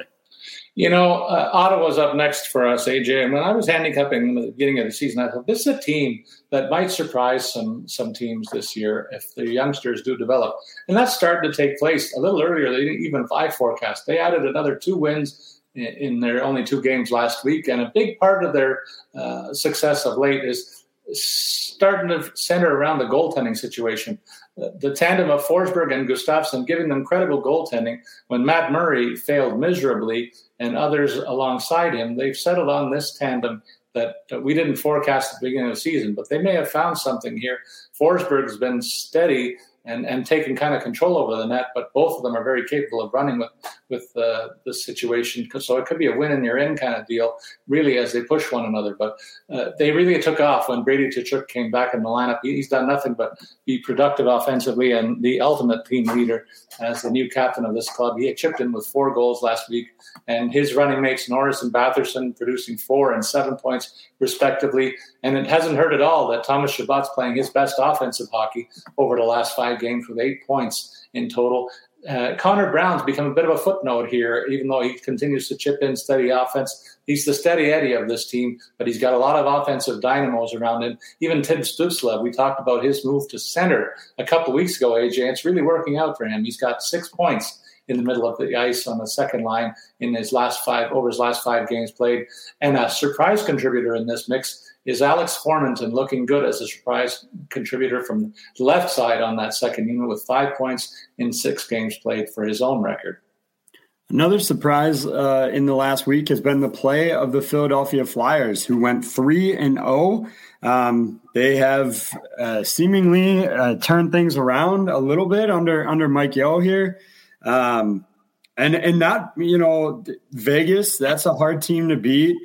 Ottawa's up next for us, AJ. And when I was handicapping them at the beginning of the season, I thought this is a team that might surprise some teams this year if the youngsters do develop. And that's starting to take place a little earlier than even I forecast. They added another 2 wins in their only 2 games last week. And a big part of their success of late is starting to center around the goaltending situation. The tandem of Forsberg and Gustafsson giving them credible goaltending when Matt Murray failed miserably and others alongside him. They've settled on this tandem that we didn't forecast at the beginning of the season, but they may have found something here. Forsberg's been steady and taking kind of control over the net, but both of them are very capable of running with the situation. So it could be a win and you're in kind of deal, really, as they push one another. But they really took off when Brady Tkachuk came back in the lineup. He's done nothing but be productive offensively and the ultimate team leader as the new captain of this club. He had chipped in with 4 goals last week, and his running mates, Norris and Batherson, producing 4 and 7 points respectively. And it hasn't hurt at all that Thomas Chabot's playing his best offensive hockey over the last 5 games with 8 points in total. Connor Brown's become a bit of a footnote here, even though he continues to chip in steady offense. He's the steady Eddie of this team, but he's got a lot of offensive dynamos around him. Even Tim Stützle, we talked about his move to center a couple of weeks ago, AJ. It's really working out for him. He's got 6 points in the middle of the ice on the second line in his last 5 games played. And a surprise contributor in this mix is Alex Formenton, looking good as a surprise contributor from the left side on that second unit with 5 points in 6 games played for his own record. Another surprise in the last week has been the play of the Philadelphia Flyers, who went 3-0. They have seemingly turned things around a little bit under Mike Yeo here. And not, Vegas, that's a hard team to beat.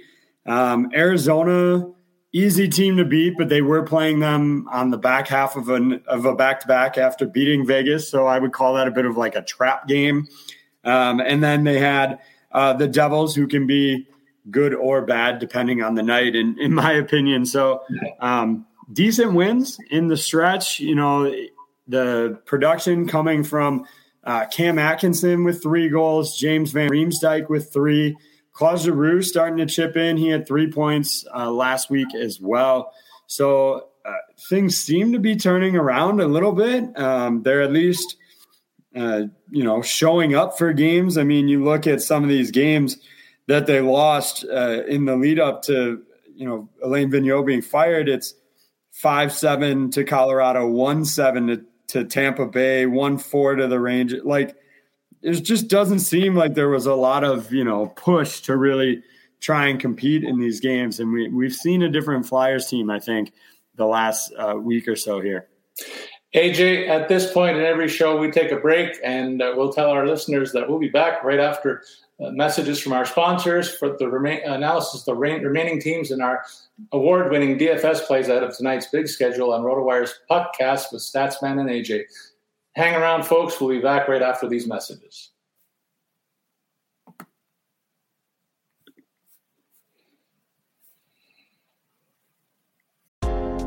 Arizona, easy team to beat, but they were playing them on the back half of a back-to-back after beating Vegas. So I would call that a bit of like a trap game. And then they had the Devils, who can be good or bad depending on the night, in my opinion. So decent wins in the stretch. The production coming from Cam Atkinson with 3 goals, James Van Riemsdyk with 3, Claude Giroux starting to chip in. He had 3 points last week as well. So things seem to be turning around a little bit. They're at least, showing up for games. I mean, you look at some of these games that they lost in the lead up to, Alain Vigneault being fired. It's 5-7 to Colorado, 1-7 to Tampa Bay, 1-4 to the Rangers. It just doesn't seem like there was a lot of, push to really try and compete in these games. And we've seen a different Flyers team, I think, the last week or so here. AJ, at this point in every show, we take a break, and we'll tell our listeners that we'll be back right after messages from our sponsors for the analysis of the remaining teams in our award-winning DFS plays out of tonight's big schedule on RotoWire's Puckcast with Statsman and AJ. Hang around, folks. We'll be back right after these messages.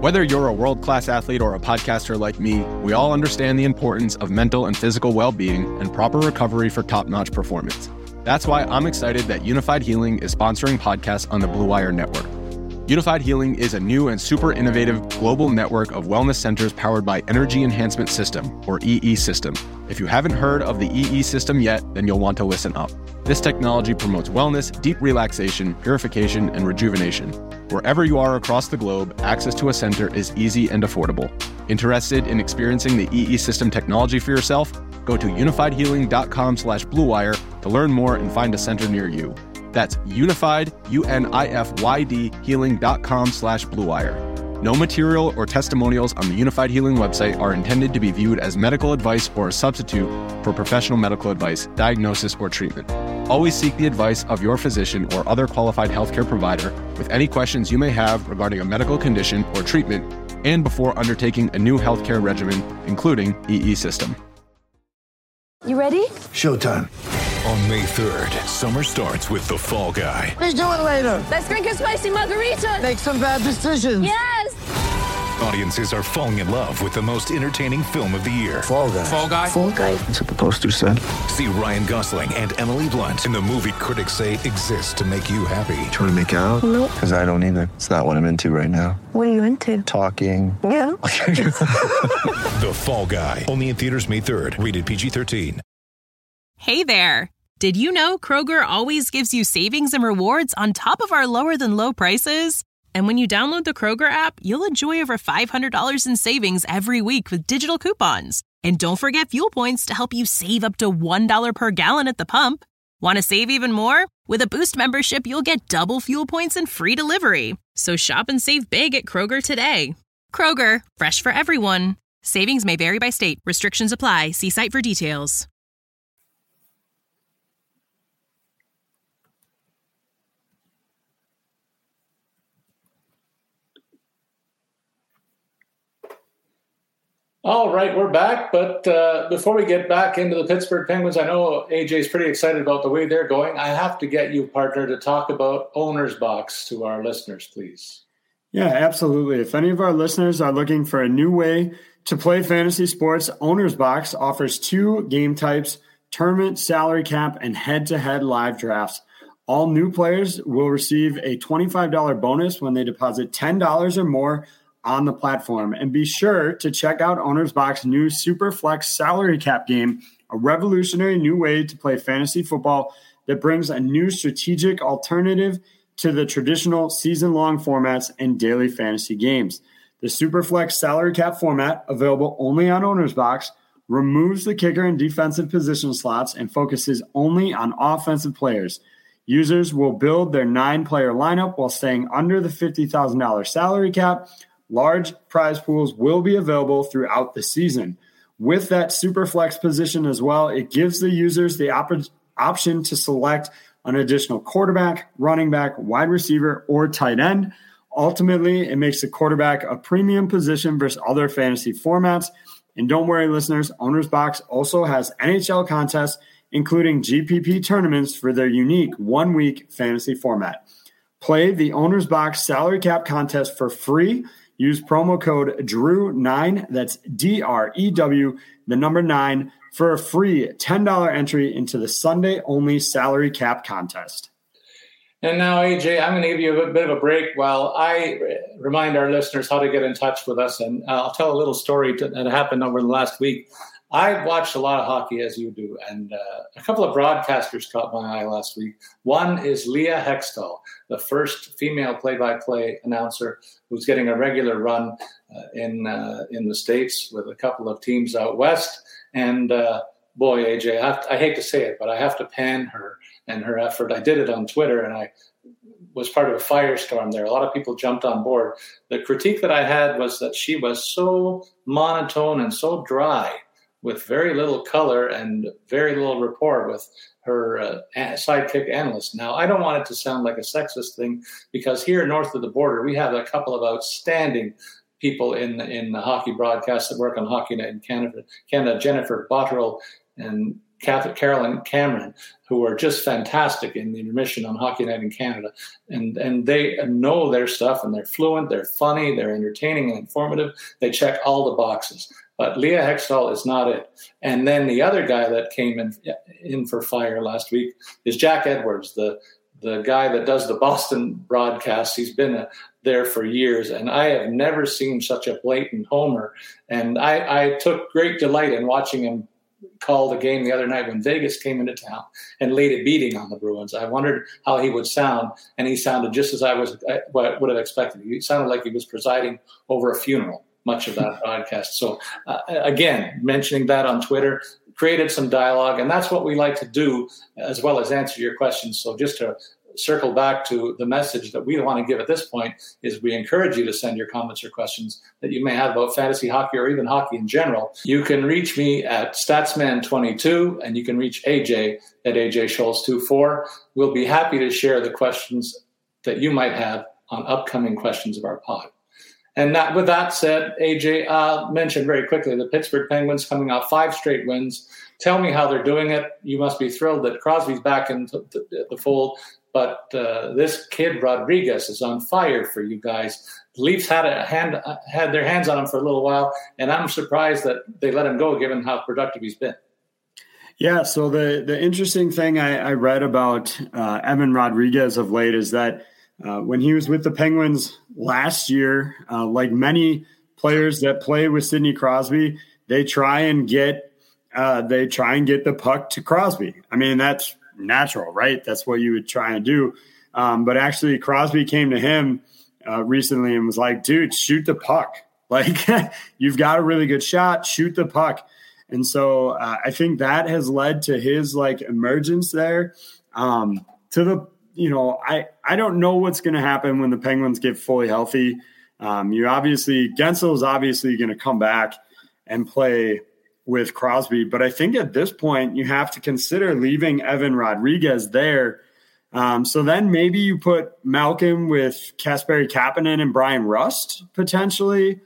Whether you're a world-class athlete or a podcaster like me, we all understand the importance of mental and physical well-being and proper recovery for top-notch performance. That's why I'm excited that Unified Healing is sponsoring podcasts on the Blue Wire Network. Unified Healing is a new and super innovative global network of wellness centers powered by Energy Enhancement System, or EE System. If you haven't heard of the EE System yet, then you'll want to listen up. This technology promotes wellness, deep relaxation, purification, and rejuvenation. Wherever you are across the globe, access to a center is easy and affordable. Interested in experiencing the EE System technology for yourself? Go to unifiedhealing.com/bluewire to learn more and find a center near you. That's unified, UNIFYD, healing.com/bluewire. No material or testimonials on the Unified Healing website are intended to be viewed as medical advice or a substitute for professional medical advice, diagnosis, or treatment. Always seek the advice of your physician or other qualified healthcare provider with any questions you may have regarding a medical condition or treatment and before undertaking a new healthcare regimen, including EE System. You ready? Showtime. On May 3rd, summer starts with The Fall Guy. Let's do it later. Let's drink a spicy margarita. Make some bad decisions. Yes. Audiences are falling in love with the most entertaining film of the year. Fall Guy. Fall Guy? Fall Guy. That's what the poster said. See Ryan Gosling and Emily Blunt in the movie critics say exists to make you happy. Trying to make it out? Nope. Because I don't either. It's not what I'm into right now. What are you into? Talking. Yeah. The Fall Guy. Only in theaters May 3rd. Rated PG-13. Hey there. Did you know Kroger always gives you savings and rewards on top of our lower-than-low prices? And when you download the Kroger app, you'll enjoy over $500 in savings every week with digital coupons. And don't forget fuel points to help you save up to $1 per gallon at the pump. Want to save even more? With a Boost membership, you'll get double fuel points and free delivery. So shop and save big at Kroger today. Kroger, fresh for everyone. Savings may vary by state. Restrictions apply. See site for details. All right, we're back. But before we get back into the Pittsburgh Penguins, I know AJ's pretty excited about the way they're going. I have to get you, partner, to talk about Owner's Box to our listeners, please. Yeah, absolutely. If any of our listeners are looking for a new way to play fantasy sports, Owner's Box offers 2 game types, tournament, salary cap, and head-to-head live drafts. All new players will receive a $25 bonus when they deposit $10 or more on the platform. And be sure to check out Owner's Box's new Superflex salary cap game, a revolutionary new way to play fantasy football that brings a new strategic alternative to the traditional season-long formats and daily fantasy games. The Superflex salary cap format, available only on Owner's Box, removes the kicker and defensive position slots and focuses only on offensive players. Users will build their 9-player lineup while staying under the $50,000 salary cap. Large prize pools will be available throughout the season. With that Superflex position as well, it gives the users the option to select an additional quarterback, running back, wide receiver, or tight end. Ultimately, it makes the quarterback a premium position versus other fantasy formats. And don't worry, listeners, Owner's Box also has NHL contests, including GPP tournaments for their unique one-week fantasy format. Play the Owner's Box salary cap contest for free. Use promo code DREW9, that's DREW, the number 9, for a free $10 entry into the Sunday-only salary cap contest. And now, AJ, I'm going to give you a bit of a break while I remind our listeners how to get in touch with us. And I'll tell a little story that happened over the last week. I watched a lot of hockey, as you do, and a couple of broadcasters caught my eye last week. One is Leah Hextall, the first female play-by-play announcer who's getting a regular run in the States with a couple of teams out west. And boy, AJ, I hate to say it, but I have to pan her and her effort. I did it on Twitter, and I was part of a firestorm there. A lot of people jumped on board. The critique that I had was that she was so monotone and so dry, with very little color and very little rapport with her sidekick analyst. Now, I don't want it to sound like a sexist thing, because here north of the border, we have a couple of outstanding people in the hockey broadcast that work on Hockey Night in Canada, Jennifer Botterill and Carolyn Cameron, who are just fantastic in the intermission on Hockey Night in Canada. And they know their stuff, and they're fluent, they're funny, they're entertaining and informative. They check all the boxes. But Leah Hextall is not it. And then the other guy that came in for fire last week is Jack Edwards, the guy that does the Boston broadcasts. He's been there for years, and I have never seen such a blatant homer. And I took great delight in watching him call the game the other night when Vegas came into town and laid a beating on the Bruins. I wondered how he would sound, and he sounded just as I would have expected. He sounded like he was presiding over a funeral, much of that broadcast. So, again, mentioning that on Twitter created some dialogue, and that's what we like to do as well as answer your questions. So just to circle back to the message that we want to give at this point is we encourage you to send your comments or questions that you may have about fantasy hockey or even hockey in general. You can reach me at Statsman22, and you can reach AJ at AJScholz24. We'll be happy to share the questions that you might have on upcoming questions of our pod. And with that said, AJ, mentioned very quickly the Pittsburgh Penguins coming off 5 straight wins. Tell me how they're doing it. You must be thrilled that Crosby's back in the fold. But this kid Rodriguez is on fire for you guys. The Leafs had their hands on him for a little while, and I'm surprised that they let him go given how productive he's been. Yeah, so the interesting thing I read about Evan Rodriguez of late is that when he was with the Penguins last year, like many players that play with Sidney Crosby, they try and get the puck to Crosby. I mean, that's natural, right? That's what you would try and do. But actually, Crosby came to him recently and was like, dude, shoot the puck. Like, you've got a really good shot, shoot the puck. And so I think that has led to his emergence there. I don't know what's going to happen when the Penguins get fully healthy. Gensel is obviously going to come back and play with Crosby, but I think at this point you have to consider leaving Evan Rodriguez there. So then maybe you put Malkin with Kasperi Kapanen and Brian Rust potentially.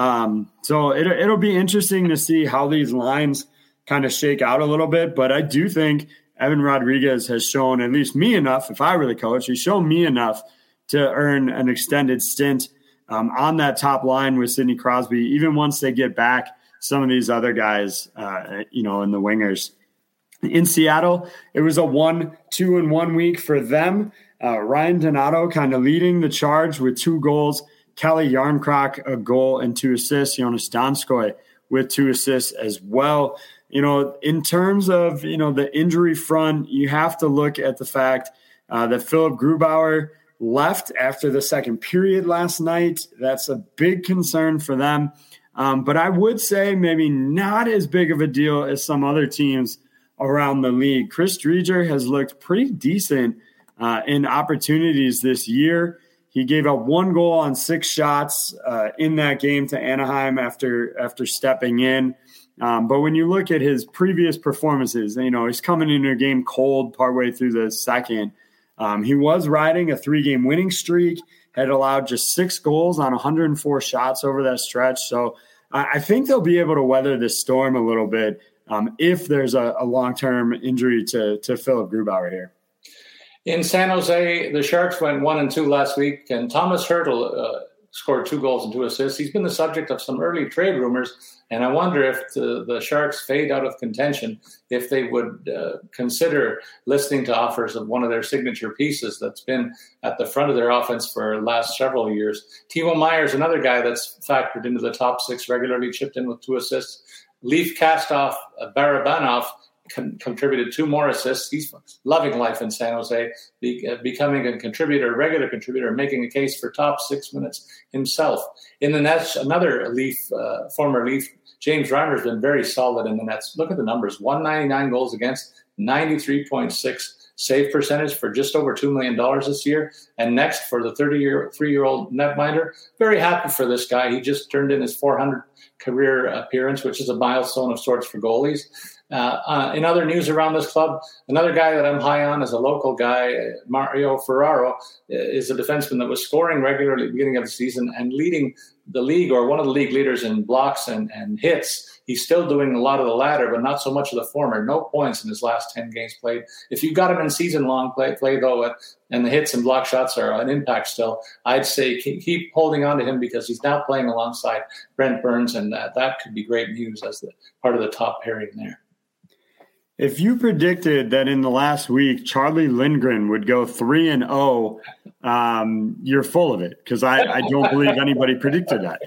So it'll be interesting to see how these lines kind of shake out a little bit, but I do think Evan Rodriguez has shown at least me enough. If I were the coach, he's shown me enough to earn an extended stint on that top line with Sidney Crosby, even once they get back some of these other guys, in the wingers. In Seattle, it was a 1-2-1 week for them. Ryan Donato kind of leading the charge with 2 goals. Kelly Yarncroc, a goal and 2 assists. Jonas Donskoy with 2 assists as well. In terms of, the injury front, you have to look at the fact that Philip Grubauer left after the second period last night. That's a big concern for them. But I would say maybe not as big of a deal as some other teams around the league. Chris Driedger has looked pretty decent in opportunities this year. He gave up 1 goal on 6 shots in that game to Anaheim after stepping in. But when you look at his previous performances, he's coming into a game cold partway through the second. He was riding a 3-game winning streak, had allowed just 6 goals on 104 shots over that stretch. So I think they'll be able to weather this storm a little bit if there's a long-term injury to Philip Grubauer here. In San Jose, the Sharks went 1-2 last week, and Thomas Hertl scored 2 goals and 2 assists. He's been the subject of some early trade rumors, and I wonder if the Sharks fade out of contention, if they would consider listening to offers of one of their signature pieces that's been at the front of their offense for the last several years. Timo Meier's another guy that's factored into the top 6 regularly, chipped in with 2 assists. Leaf cast-off Barabanov contributed 2 more assists. He's loving life in San Jose, becoming a regular contributor, making a case for top 6 minutes himself. In the Nets, another former Leaf, James Reimer, has been very solid in the Nets. Look at the numbers: 199 goals against, 93.6 save percentage for just over $2 million this year. And next, for the 33-year-old netminder, very happy for this guy. He just turned in his 400 career appearance, which is a milestone of sorts for goalies. In other news around this club, another guy that I'm high on is a local guy, Mario Ferraro, is a defenseman that was scoring regularly at the beginning of the season and leading the league, or one of the league leaders in blocks and hits. He's still doing a lot of the latter, but not so much of the former. No points in his last 10 games played. If you got him in season-long play though, and the hits and block shots are an impact still, I'd say keep holding on to him because he's now playing alongside Brent Burns, and that could be great news as the part of the top pairing there. If you predicted that in the last week Charlie Lindgren would go 3-0, you're full of it, because I don't believe anybody predicted that.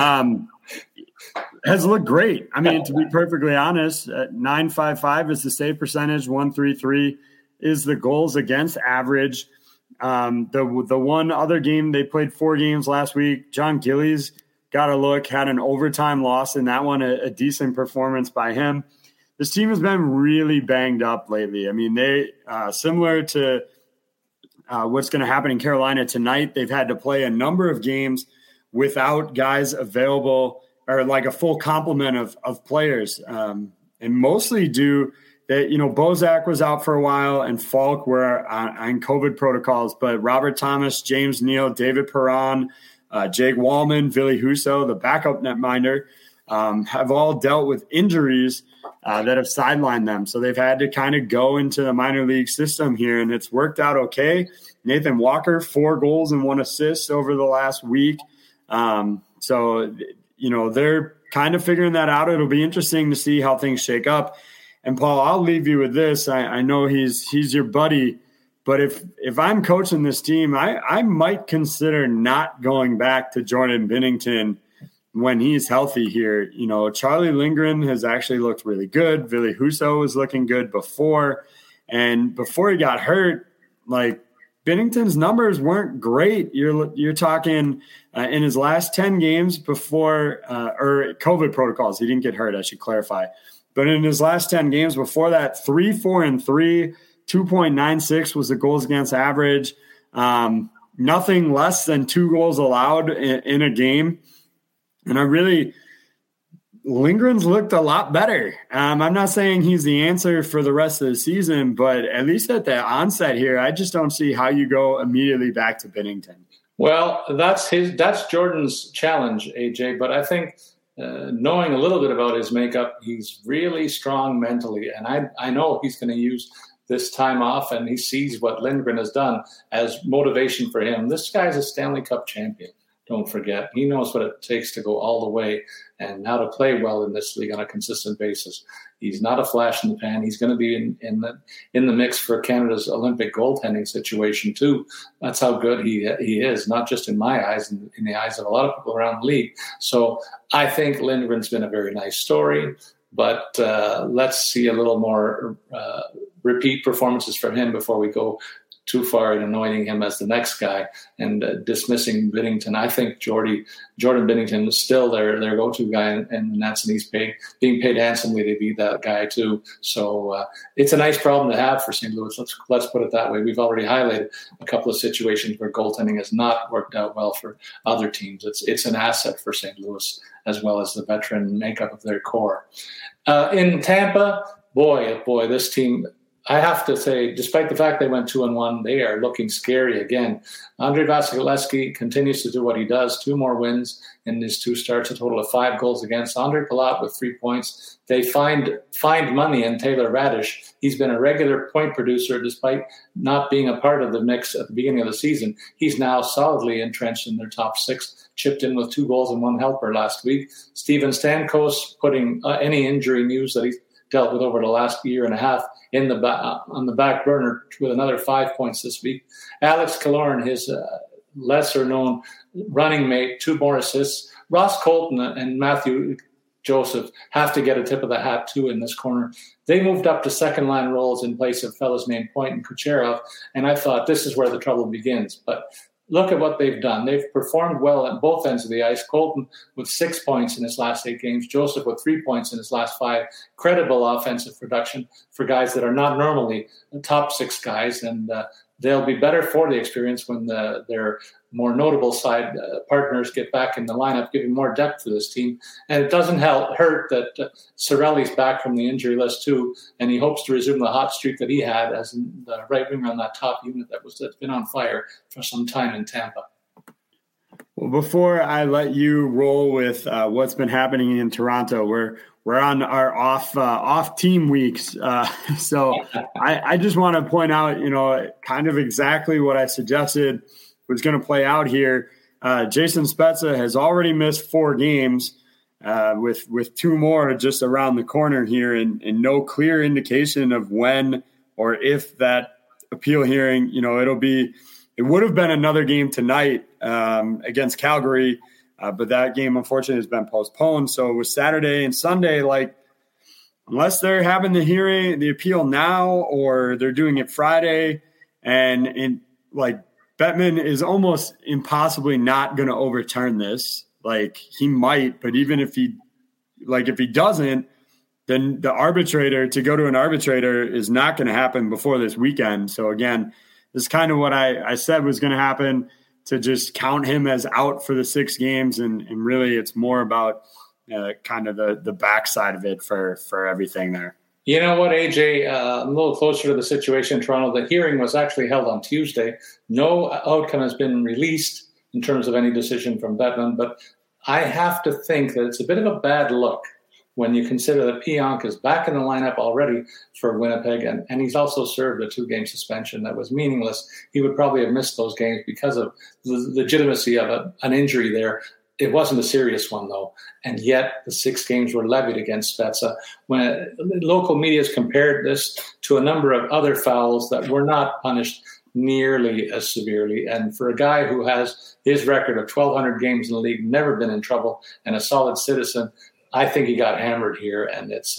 Has looked great. I mean, to be perfectly honest, 9.55 is the save percentage, 1.33 is the goals against average. The one other game, they played 4 games last week. John Gillies got a look, had an overtime loss in that one, a decent performance by him. This team has been really banged up lately. I mean, they similar to what's going to happen in Carolina tonight, they've had to play a number of games without guys available, or like a full complement of players, and mostly due that, Bozak was out for a while and Falk were on COVID protocols, but Robert Thomas, James Neal, David Perron, Jake Wallman, Ville Husso, the backup netminder, have all dealt with injuries that have sidelined them. So they've had to kind of go into the minor league system here, and it's worked out okay. Nathan Walker, 4 goals and 1 assist over the last week. So they're kind of figuring that out. It'll be interesting to see how things shake up. And Paul, I'll leave you with this. I know he's your buddy, but if I'm coaching this team, I might consider not going back to Jordan Binnington when he's healthy here. Charlie Lindgren has actually looked really good. Ville Husso was looking good before. And before he got hurt, like, Binnington's numbers weren't great. You're talking in his last 10 games before or COVID protocols. He didn't get hurt, I should clarify. But in his last 10 games before that, 3-4-3, 2.96 was the goals against average. Nothing less than 2 goals allowed in a game. And Lindgren's looked a lot better. I'm not saying he's the answer for the rest of the season, but at least at the onset here, I just don't see how you go immediately back to Binnington. Well, that's Jordan's challenge, AJ. But I think knowing a little bit about his makeup, he's really strong mentally, and I know he's going to use this time off, and he sees what Lindgren has done as motivation for him. This guy's a Stanley Cup champion. Don't forget, he knows what it takes to go all the way and how to play well in this league on a consistent basis. He's not a flash in the pan. He's going to be in the mix for Canada's Olympic goaltending situation too. That's how good he is, not just in my eyes, in the eyes of a lot of people around the league. So I think Lindgren's been a very nice story, but let's see a little more repeat performances from him before we go too far in anointing him as the next guy and dismissing Binnington. I think Jordan Binnington is still their go-to guy in the Nets, and he's being paid handsomely to be that guy too. So it's a nice problem to have for St. Louis. Let's put it that way. We've already highlighted a couple of situations where goaltending has not worked out well for other teams. It's an asset for St. Louis as well as the veteran makeup of their core. In Tampa, boy, this team, I have to say, despite the fact they went 2-1, they are looking scary again. Andrei Vasilevsky continues to do what he does. 2 more wins in his 2 starts, a total of 5 goals against. Andre Palat with 3 points. They find money in Taylor Radish. He's been a regular point producer despite not being a part of the mix at the beginning of the season. He's now solidly entrenched in their top 6, chipped in with 2 goals and 1 helper last week. Steven Stamkos putting any injury news that he's dealt with over the last year and a half on the back burner with another 5 points this week. Alex Killorn, his lesser-known running mate, 2 more assists. Ross Colton and Matthew Joseph have to get a tip of the hat, too, in this corner. They moved up to second-line roles in place of fellows named Point and Kucherov, and I thought this is where the trouble begins. But look at what they've done. They've performed well at both ends of the ice. Colton with 6 points in his last 8 games. Joseph with 3 points in his last 5. Credible offensive production for guys that are not normally the top 6 guys. And they'll be better for the experience when their more notable side partners get back in the lineup, giving more depth to this team. And it doesn't hurt that Cirelli's back from the injury list too, and he hopes to resume the hot streak that he had as the right winger on that top unit that's been on fire for some time in Tampa. Well, before I let you roll with what's been happening in Toronto, we're on our off team weeks. So I just want to point out, kind of exactly what I suggested was going to play out here. Jason Spezza has already missed 4 games with 2 more just around the corner here, and no clear indication of when or if that appeal hearing, it would have been another game tonight against Calgary, but that game, unfortunately, has been postponed. So it was Saturday and Sunday, unless they're having the appeal now or they're doing it Friday, and Bettman is almost impossibly not going to overturn this. He might, but even if he doesn't, then to go to an arbitrator is not going to happen before this weekend. So again, this is kind of what I said was going to happen, to just count him as out for the 6 games. And really it's more about kind of the backside of it for everything there. You know what, AJ, I'm a little closer to the situation in Toronto. The hearing was actually held on Tuesday. No outcome has been released in terms of any decision from Bettman, but I have to think that it's a bit of a bad look when you consider that Pionk is back in the lineup already for Winnipeg, and he's also served a 2-game suspension that was meaningless. He would probably have missed those games because of the legitimacy of an injury there. It wasn't a serious one, though, and yet the 6 games were levied against Spezza. When local media has compared this to a number of other fouls that were not punished nearly as severely, and for a guy who has his record of 1,200 games in the league, never been in trouble, and a solid citizen, I think he got hammered here, and it's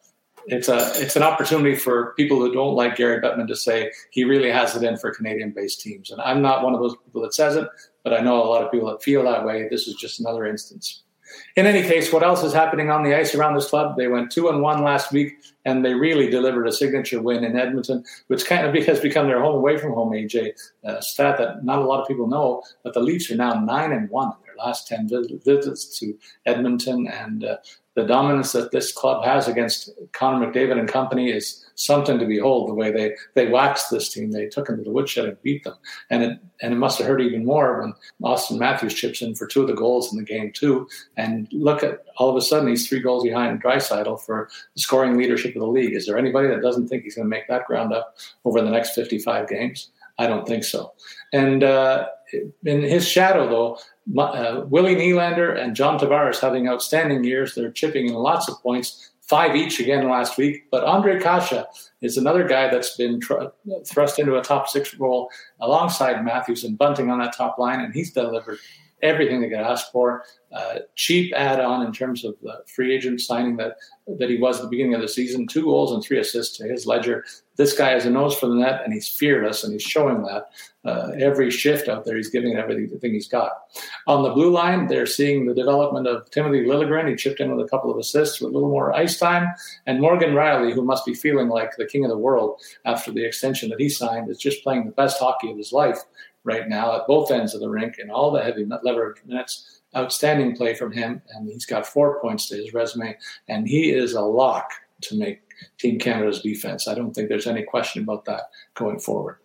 an opportunity for people who don't like Gary Bettman to say he really has it in for Canadian-based teams. And I'm not one of those people that says it, but I know a lot of people that feel that way. This is just another instance. In any case, what else is happening on the ice around this club? They went 2-1 last week, and they really delivered a signature win in Edmonton, which kind of has become their home away from home, AJ. Stat that not a lot of people know, but the Leafs are now 9-1 in their last 10 visits to Edmonton, and the dominance that this club has against Connor McDavid and company is something to behold. The way they waxed this team, they took them to the woodshed and beat them, and it must have hurt even more when Austin Matthews chips in for 2 of the goals in the game too. And look at all of a sudden he's 3 goals behind Draisaitl for the scoring leadership of the league. Is there anybody that doesn't think he's going to make that ground up over the next 55 games? I don't think so. And in his shadow, though, Willie Nylander and John Tavares having outstanding years. They're chipping in lots of points, 5 each again last week. But Andre Kasha is another guy that's been thrust into a top 6 role alongside Matthews and Bunting on that top line, and he's delivered everything they could ask for. Cheap add-on in terms of the free agent signing that he was at the beginning of the season. 2 goals and 3 assists to his ledger. This guy has a nose for the net, and he's fearless, and he's showing that. Every shift out there, he's giving it everything he's got. On the blue line, they're seeing the development of Timothy Liljegren. He chipped in with a couple of assists with a little more ice time. And Morgan Rielly, who must be feeling like the king of the world after the extension that he signed, is just playing the best hockey of his life right now at both ends of the rink and all the heavy lever minutes. Outstanding play from him, and he's got 4 points to his resume, and he is a lock to make Team Canada's defense. I don't think there's any question about that going forward.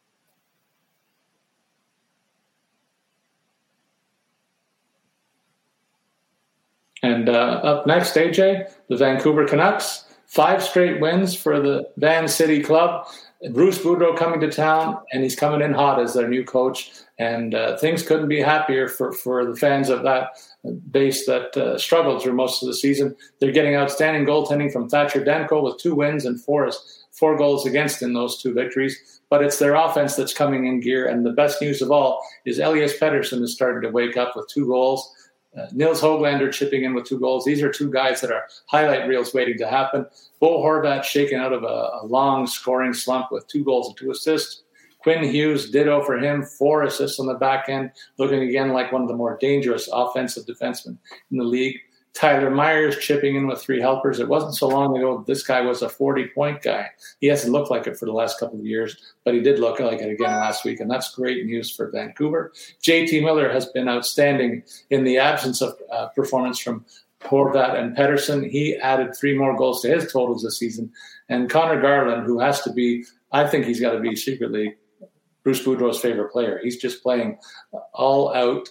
And up next, AJ, the Vancouver Canucks. 5 straight wins for the Van City club. Bruce Boudreau coming to town, and he's coming in hot as their new coach. And things couldn't be happier for the fans of that base that struggled through most of the season. They're getting outstanding goaltending from Thatcher Demko with 2 wins and 4 goals against in those 2 victories. But it's their offense that's coming in gear. And the best news of all is Elias Pettersson has started to wake up with 2 goals. Nils Höglander chipping in with 2 goals. These are 2 guys that are highlight reels waiting to happen. Bo Horvat shaken out of a long scoring slump with 2 goals and 2 assists. Quinn Hughes, ditto for him, 4 assists on the back end, looking again like one of the more dangerous offensive defensemen in the league. Tyler Myers chipping in with 3 helpers. It wasn't so long ago this guy was a 40-point guy. He hasn't looked like it for the last couple of years, but he did look like it again last week, and that's great news for Vancouver. JT Miller has been outstanding in the absence of performance from Horvat and Pettersson. He added 3 more goals to his totals this season. And Connor Garland, who has to be, I think he's got to be secretly Bruce Boudreau's favorite player. He's just playing all out.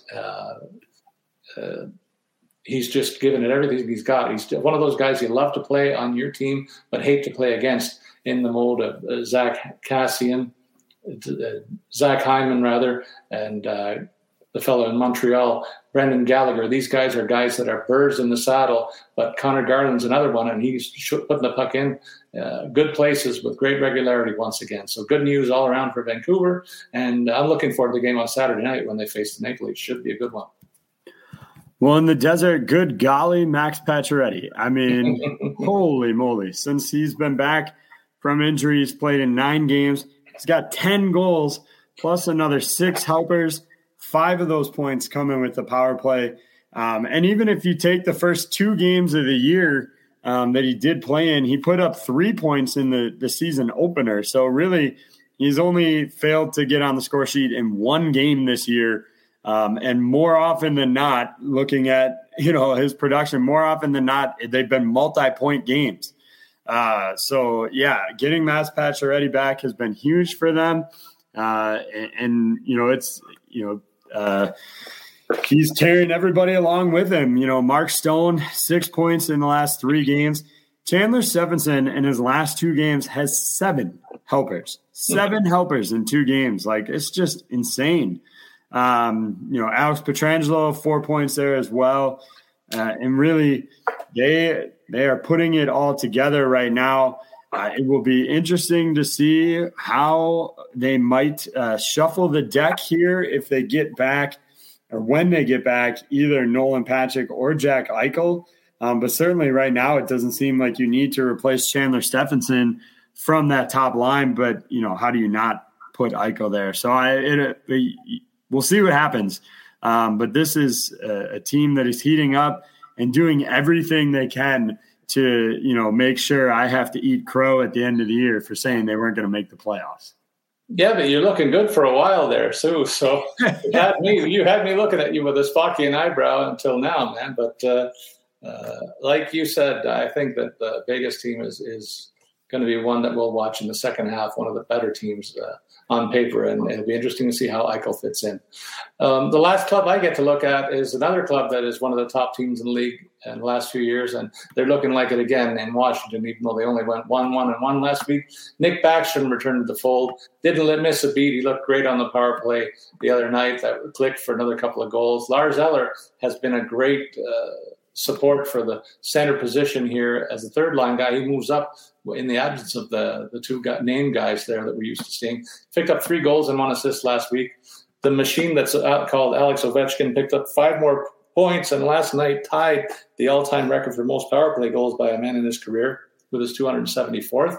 He's just given it everything he's got. He's one of those guys you love to play on your team, but hate to play against, in the mold of Zach Hyman, and the fellow in Montreal, Brendan Gallagher. These guys are guys that are birds in the saddle, but Connor Garland's another one, and he's putting the puck in good places with great regularity once again. So good news all around for Vancouver, and I'm looking forward to the game on Saturday night when they face the Maple Leafs. Should be a good one. Well, in the desert, good golly, Max Pacioretty. I mean, holy moly. Since he's been back from injury, he's played in 9 games. He's got 10 goals plus another 6 helpers. 5 of those points coming with the power play. And even if you take the first 2 games of the year that he did play in, he put up 3 points in the season opener. So really, he's only failed to get on the score sheet in 1 game this year. And more often than not, looking at, his production, more often than not, they've been multi-point games. So yeah, getting Max Pacioretty back has been huge for them. He's carrying everybody along with him. Mark Stone, 6 points in the last 3 games. Chandler Stephenson in his last 2 games has 7 helpers. 7 helpers in 2 games. Like, it's just insane. Alex Pietrangelo, 4 points there as well. And really, they are putting it all together right now. It will be interesting to see how they might shuffle the deck here if they get back, or when they get back, either Nolan Patrick or Jack Eichel. But certainly right now it doesn't seem like you need to replace Chandler Stephenson from that top line. But, how do you not put Eichel there? So we'll see what happens. But this is a team that is heating up and doing everything they can to, make sure I have to eat crow at the end of the year for saying they weren't going to make the playoffs. Yeah, but you're looking good for a while there, Sue. So you had me looking at you with a Spockian eyebrow until now, man. But like you said, I think that the Vegas team is going to be one that we'll watch in the second half, one of the better teams on paper, and it'll be interesting to see how Eichel fits in. The last club I get to look at is another club that is one of the top teams in the league in the last few years, and they're looking like it again in Washington, even though they only went 1-1-1 last week. Nick Backstrom returned to the fold. Didn't miss a beat. He looked great on the power play the other night. That clicked for another couple of goals. Lars Eller has been a great support for the center position here as a third-line guy. He moves up in the absence of the 2 named guys there that we're used to seeing. Picked up 3 goals and 1 assist last week. The machine that's called Alex Ovechkin picked up 5 more points, and last night tied the all-time record for most power play goals by a man in his career with his 274th.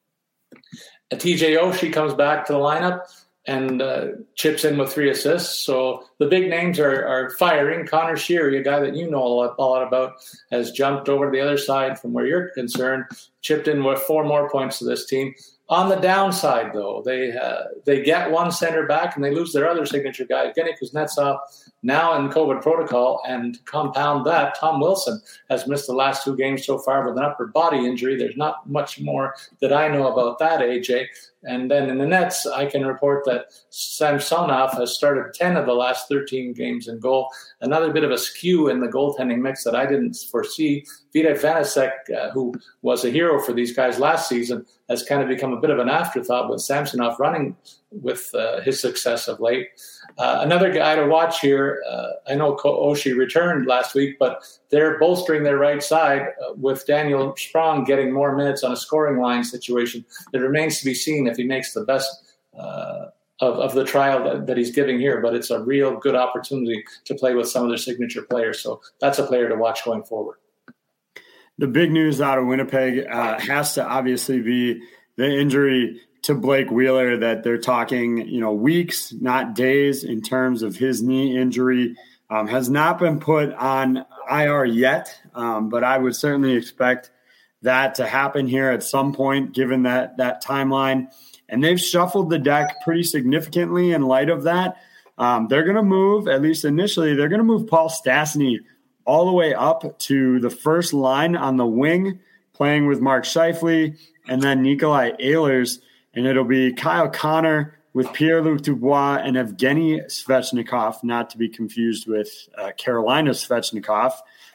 TJ Oshie comes back to the lineup and chips in with 3 assists. So the big names are firing. Connor Sheary, a guy that you know a lot about, has jumped over to the other side from where you're concerned, chipped in with 4 more points to this team. On the downside, though, they get 1 center back and they lose their other signature guy, Evgeny Kuznetsov, now in COVID protocol. And to compound that, Tom Wilson has missed the last 2 games so far with an upper body injury. There's not much more that I know about that, AJ. And then in the Nets, I can report that Samsonov has started 10 of the last 13 games in goal. Another bit of a skew in the goaltending mix that I didn't foresee. Vita Vanacek, who was a hero for these guys last season, has kind of become a bit of an afterthought with Samsonov running with his success of late. Another guy to watch here, I know Oshie returned last week, but they're bolstering their right side with Daniel Sprong getting more minutes on a scoring line situation. It remains to be seen if he makes the best of the trial that he's giving here, but it's a real good opportunity to play with some of their signature players. So that's a player to watch going forward. The big news out of Winnipeg has to obviously be the injury to Blake Wheeler that they're talking, weeks, not days, in terms of his knee injury. has not been put on IR yet, but I would certainly expect that to happen here at some point, given that timeline. And they've shuffled the deck pretty significantly in light of that. They're going to move, at least initially, they're going to move Paul Stastny all the way up to the first line on the wing, playing with Mark Scheifele and then Nikolai Ehlers. And it'll be Kyle Connor with Pierre-Luc Dubois and Evgeny Svechnikov, not to be confused with Carolina Svechnikov.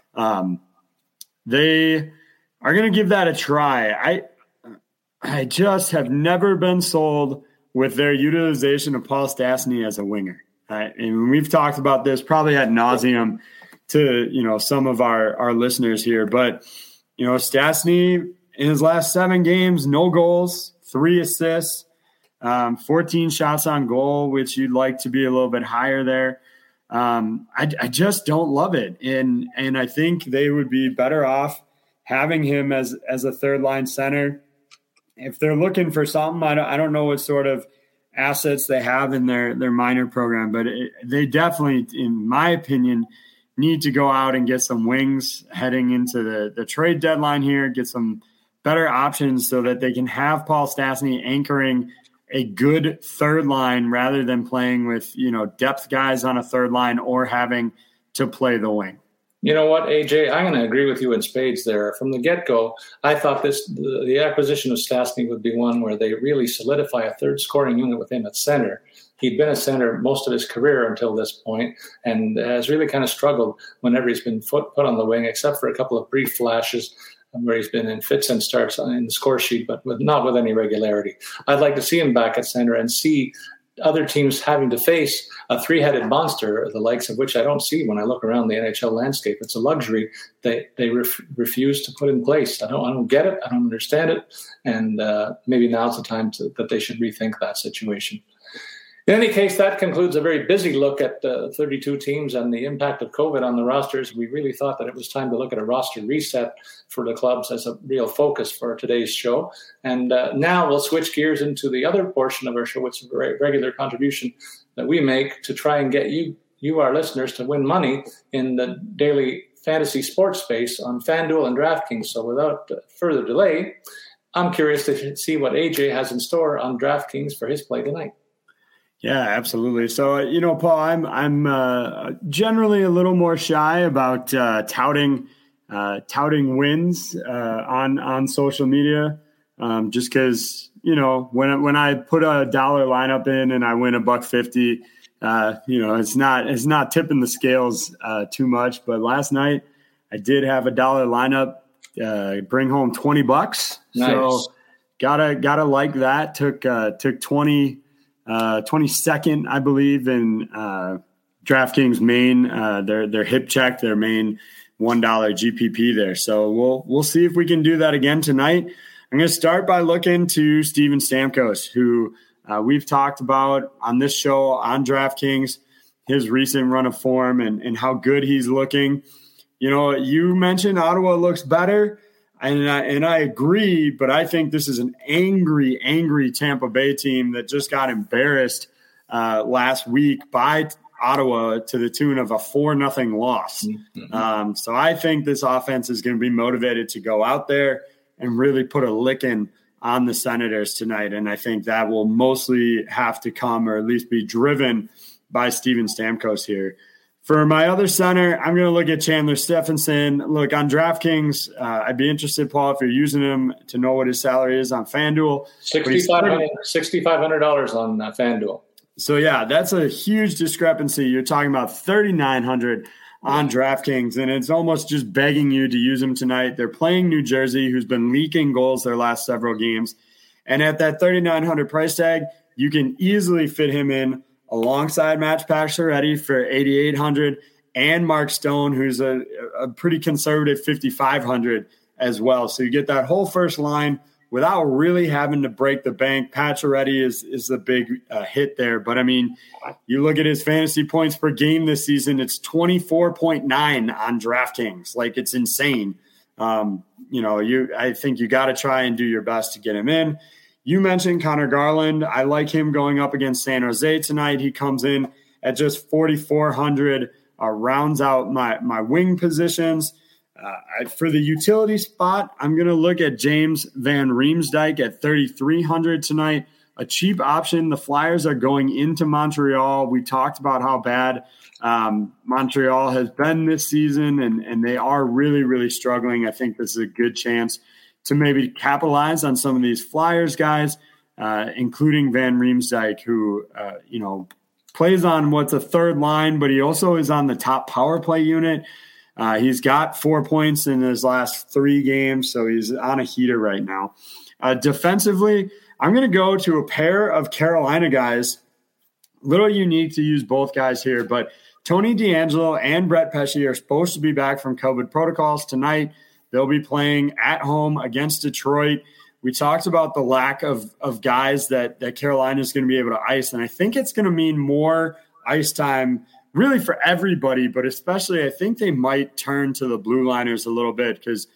They are going to give that a try. I just have never been sold with their utilization of Paul Stastny as a winger. And we've talked about this probably ad nauseum to, some of our listeners here. But, Stastny in his last 7 games, no goals, 3 assists, 14 shots on goal, which you'd like to be a little bit higher there. I just don't love it. And I think they would be better off having him as a third-line center. If they're looking for something, I don't know what sort of assets they have in their minor program, but they definitely, in my opinion, need to go out and get some wings heading into the trade deadline here, get some better options so that they can have Paul Stastny anchoring a good third line rather than playing with, depth guys on a third line or having to play the wing. You know what, AJ? I'm going to agree with you in spades there. From the get-go, I thought the acquisition of Stastny would be one where they really solidify a third scoring unit with him at center. He'd been a center most of his career until this point and has really kind of struggled whenever he's been put on the wing, except for a couple of brief flashes where he's been in fits and starts in the score sheet, but not with any regularity. I'd like to see him back at center and see other teams having to face a 3-headed monster, the likes of which I don't see when I look around the NHL landscape. It's a luxury they refuse to put in place. I don't get it. I don't understand it. And maybe now's the time that they should rethink that situation. In any case, that concludes a very busy look at 32 teams and the impact of COVID on the rosters. We really thought that it was time to look at a roster reset for the clubs as a real focus for today's show. And now we'll switch gears into the other portion of our show, which is a regular contribution that we make to try and get you, our listeners, to win money in the daily fantasy sports space on FanDuel and DraftKings. So without further delay, I'm curious to see what AJ has in store on DraftKings for his play tonight. Yeah, absolutely. So, Paul, I'm generally a little more shy about touting wins on social media, just because when I put a dollar lineup in and I win $1.50, it's not tipping the scales too much. But last night I did have a dollar lineup bring home $20. Nice. So gotta like that. Took 22nd, I believe, in DraftKings main, their hip check, their main $1 GPP there. So we'll see if we can do that again tonight. I'm going to start by looking to Steven Stamkos, who we've talked about on this show on DraftKings, his recent run of form and how good he's looking. You mentioned Ottawa looks better. And I agree, but I think this is an angry Tampa Bay team that just got embarrassed last week by Ottawa to the tune of a 4-0 loss. Mm-hmm. So I think this offense is going to be motivated to go out there and really put a licking on the Senators tonight. And I think that will mostly have to come, or at least be driven, by Steven Stamkos here. For my other center, I'm going to look at Chandler Stephenson. Look, on DraftKings, I'd be interested, Paul, if you're using him, to know what his salary is on FanDuel. $6,500 on FanDuel. So, yeah, that's a huge discrepancy. You're talking about $3,900 on DraftKings, and it's almost just begging you to use him tonight. They're playing New Jersey, who's been leaking goals their last several games. And at that $3,900 price tag, you can easily fit him in alongside Matt Pacioretty for $8,800 and Mark Stone, who's a pretty conservative $5,500 as well. So you get that whole first line without really having to break the bank. Pacioretty is the big hit there. But, I mean, you look at his fantasy points per game this season, it's 24.9 on DraftKings. Like, it's insane. I think you got to try and do your best to get him in. You mentioned Connor Garland. I like him going up against San Jose tonight. He comes in at just $4,400 rounds out my wing positions. For the utility spot, I'm going to look at James Van Riemsdyk at 3,300 tonight. A cheap option. The Flyers are going into Montreal. We talked about how bad Montreal has been this season, and they are really, really struggling. I think this is a good chance to maybe capitalize on some of these Flyers guys, including Van Riemsdyk, who, plays on what's a third line, but he also is on the top power play unit. He's got 4 points in his last 3 games, so he's on a heater right now. Defensively, I'm going to go to a pair of Carolina guys. A little unique to use both guys here, but Tony DeAngelo and Brett Pesce are supposed to be back from COVID protocols tonight. They'll be playing at home against Detroit. We talked about the lack of guys that Carolina is going to be able to ice, and I think it's going to mean more ice time really for everybody, but especially I think they might turn to the blue liners a little bit because,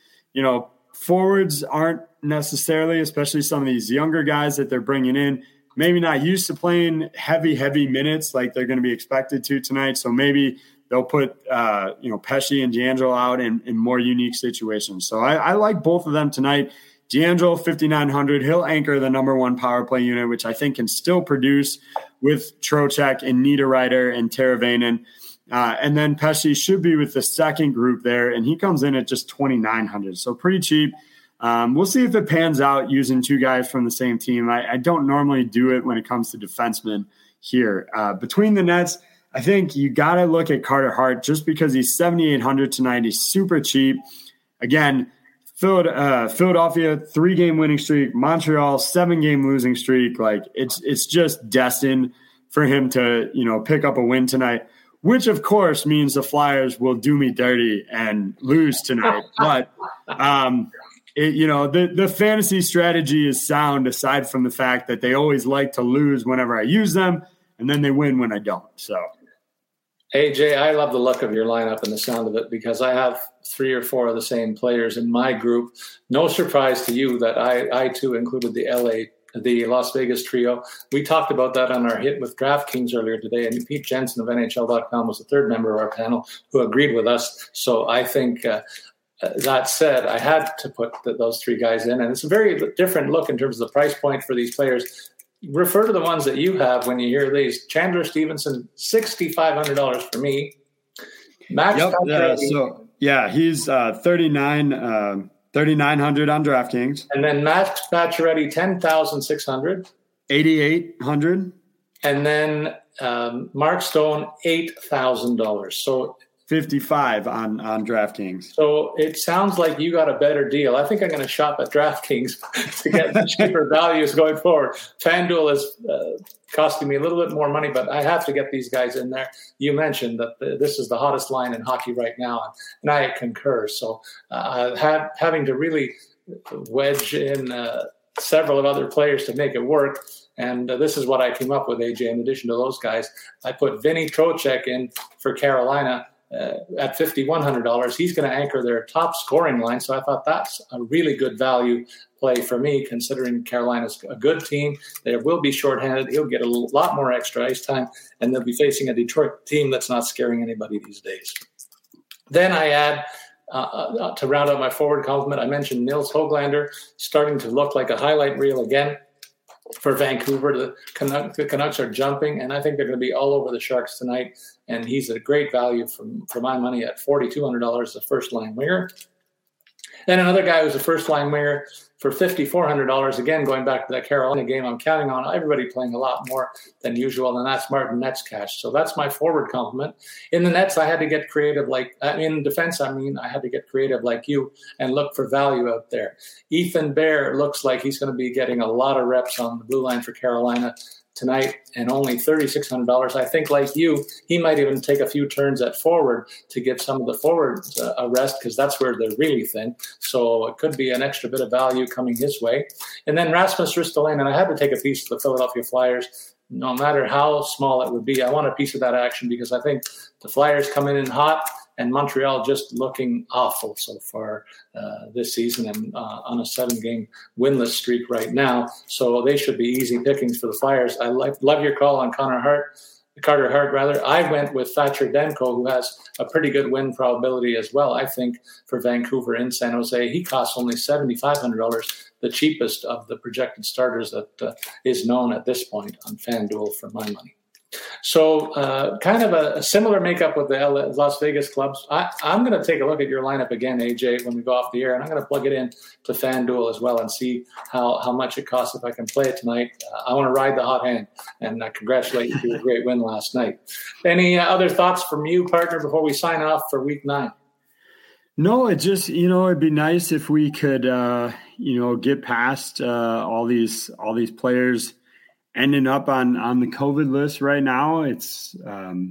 forwards aren't necessarily, especially some of these younger guys that they're bringing in, maybe not used to playing heavy minutes like they're going to be expected to tonight. So maybe they'll put, Pesce and DeAngelo out in more unique situations. So I like both of them tonight. DeAngelo, 5,900. He'll anchor the number 1 power play unit, which I think can still produce with Trocheck and Niederreiter and Teravainen. And then Pesce should be with the second group there, and he comes in at just 2,900. So pretty cheap. We'll see if it pans out using 2 guys from the same team. I don't normally do it when it comes to defensemen here. Between the nets, I think you got to look at Carter Hart just because he's 7,800 tonight. He's super cheap. Again, Philadelphia 3-game winning streak, Montreal 7-game losing streak. Like it's just destined for him to pick up a win tonight, which of course means the Flyers will do me dirty and lose tonight. But the fantasy strategy is sound aside from the fact that they always like to lose whenever I use them, and then they win when I don't. So. AJ, I love the look of your lineup and the sound of it because I have 3 or 4 of the same players in my group. No surprise to you that I too included the Las Vegas trio. We talked about that on our hit with DraftKings earlier today, and Pete Jensen of NHL.com was the third member of our panel who agreed with us. So I think that said, I had to put those 3 guys in, and it's a very different look in terms of the price point for these players. Refer to the ones that you have when you hear these. Chandler Stevenson, $6,500 for me. Max he's 3,900 on DraftKings. And then Max Pacioretty, 10,600. 8,800. And then Mark Stone, $8,000. So 55 on DraftKings. So it sounds like you got a better deal. I think I'm going to shop at DraftKings to get cheaper values going forward. FanDuel is costing me a little bit more money, but I have to get these guys in there. You mentioned that this is the hottest line in hockey right now, and I concur. So having to really wedge in several of other players to make it work. And this is what I came up with, AJ, in addition to those guys. I put Vinny Trocheck in for Carolina at $5,100. He's going to anchor their top scoring line. So I thought that's a really good value play for me, considering Carolina's a good team. They will be shorthanded. He'll get a lot more extra ice time, and they'll be facing a Detroit team that's not scaring anybody these days. Then I add, to round out my forward complement, I mentioned Nils Höglander starting to look like a highlight reel again. For Vancouver, the Canucks are jumping, and I think they're going to be all over the Sharks tonight. And he's a great value for my money at $4,200, the first-line winger. Then another guy who's a first-line winger for $5,400, again, going back to that Carolina game, I'm counting on everybody playing a lot more than usual, and that's Martin Netzcash. So that's my forward complement. In the nets, I had to get creative in defense, I had to get creative like you and look for value out there. Ethan Bear looks like he's going to be getting a lot of reps on the blue line for Carolina tonight, and only $3,600. I think, like you, he might even take a few turns at forward to give some of the forwards a rest, because that's where they're really thin. So it could be an extra bit of value coming his way. And then Rasmus Ristolainen, and I had to take a piece of the Philadelphia Flyers. No matter how small it would be, I want a piece of that action because I think the Flyers come in hot, and Montreal just looking awful so far this season and on a 7-game winless streak right now. So they should be easy pickings for the Flyers. I love your call on Connor Hart. Carter Hart rather. I went with Thatcher Demko, who has a pretty good win probability as well, I think, for Vancouver in San Jose. He costs only $7,500, the cheapest of the projected starters that is known at this point on FanDuel for my money. So kind of a similar makeup with the Las Vegas clubs. I'm going to take a look at your lineup again, AJ, when we go off the air, and I'm going to plug it in to FanDuel as well and see how much it costs if I can play it tonight. I want to ride the hot hand, and congratulate you for a great win last night. Any other thoughts from you, partner, before we sign off for Week 9? No, it just, it'd be nice if we could, get past all these players ending up on the COVID list right now. It's, I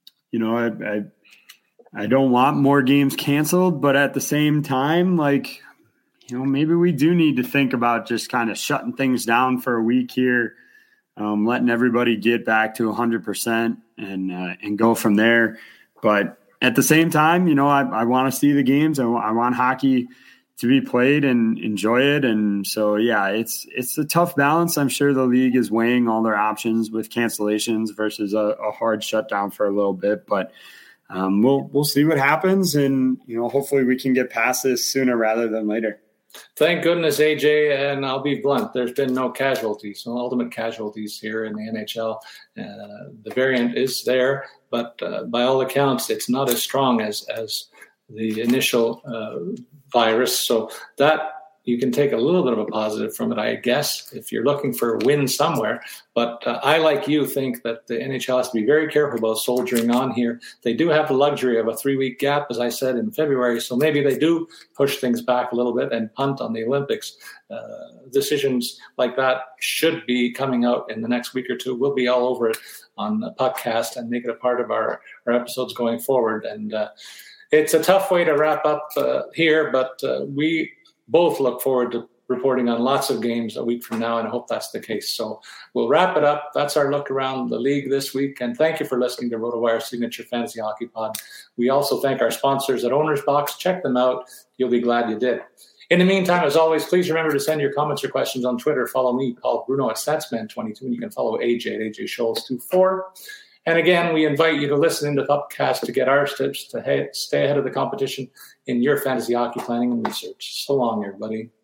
don't want more games canceled, but at the same time, maybe we do need to think about just kind of shutting things down for a week here, letting everybody get back to 100% and go from there. But at the same time, I want to see the games. I want hockey to be played and enjoy it. And so, yeah, it's a tough balance. I'm sure the league is weighing all their options with cancellations versus a hard shutdown for a little bit. But we'll see what happens. And, hopefully we can get past this sooner rather than later. Thank goodness, AJ, and I'll be blunt, there's been no casualties, no ultimate casualties here in the NHL. The variant is there, but by all accounts, it's not as strong as the initial virus. So that you can take a little bit of a positive from it, I guess, if you're looking for a win somewhere. But I, like you, think that the NHL has to be very careful about soldiering on here. They do have the luxury of a 3-week gap, as I said, in February. So maybe they do push things back a little bit and punt on the Olympics. Decisions like that should be coming out in the next week or two. We'll be all over it on the podcast and make it a part of our episodes going forward. And it's a tough way to wrap up here, but we both look forward to reporting on lots of games a week from now, and I hope that's the case. So we'll wrap it up. That's our look around the league this week, and thank you for listening to RotoWire Signature Fantasy Hockey Pod. We also thank our sponsors at Owner's Box. Check them out. You'll be glad you did. In the meantime, as always, please remember to send your comments or questions on Twitter. Follow me, Paul Bruno, at Statsman22, and you can follow AJ at AJ Scholes24. And again, we invite you to listen into the podcast to get our tips to stay ahead of the competition in your fantasy hockey planning and research. So long, everybody.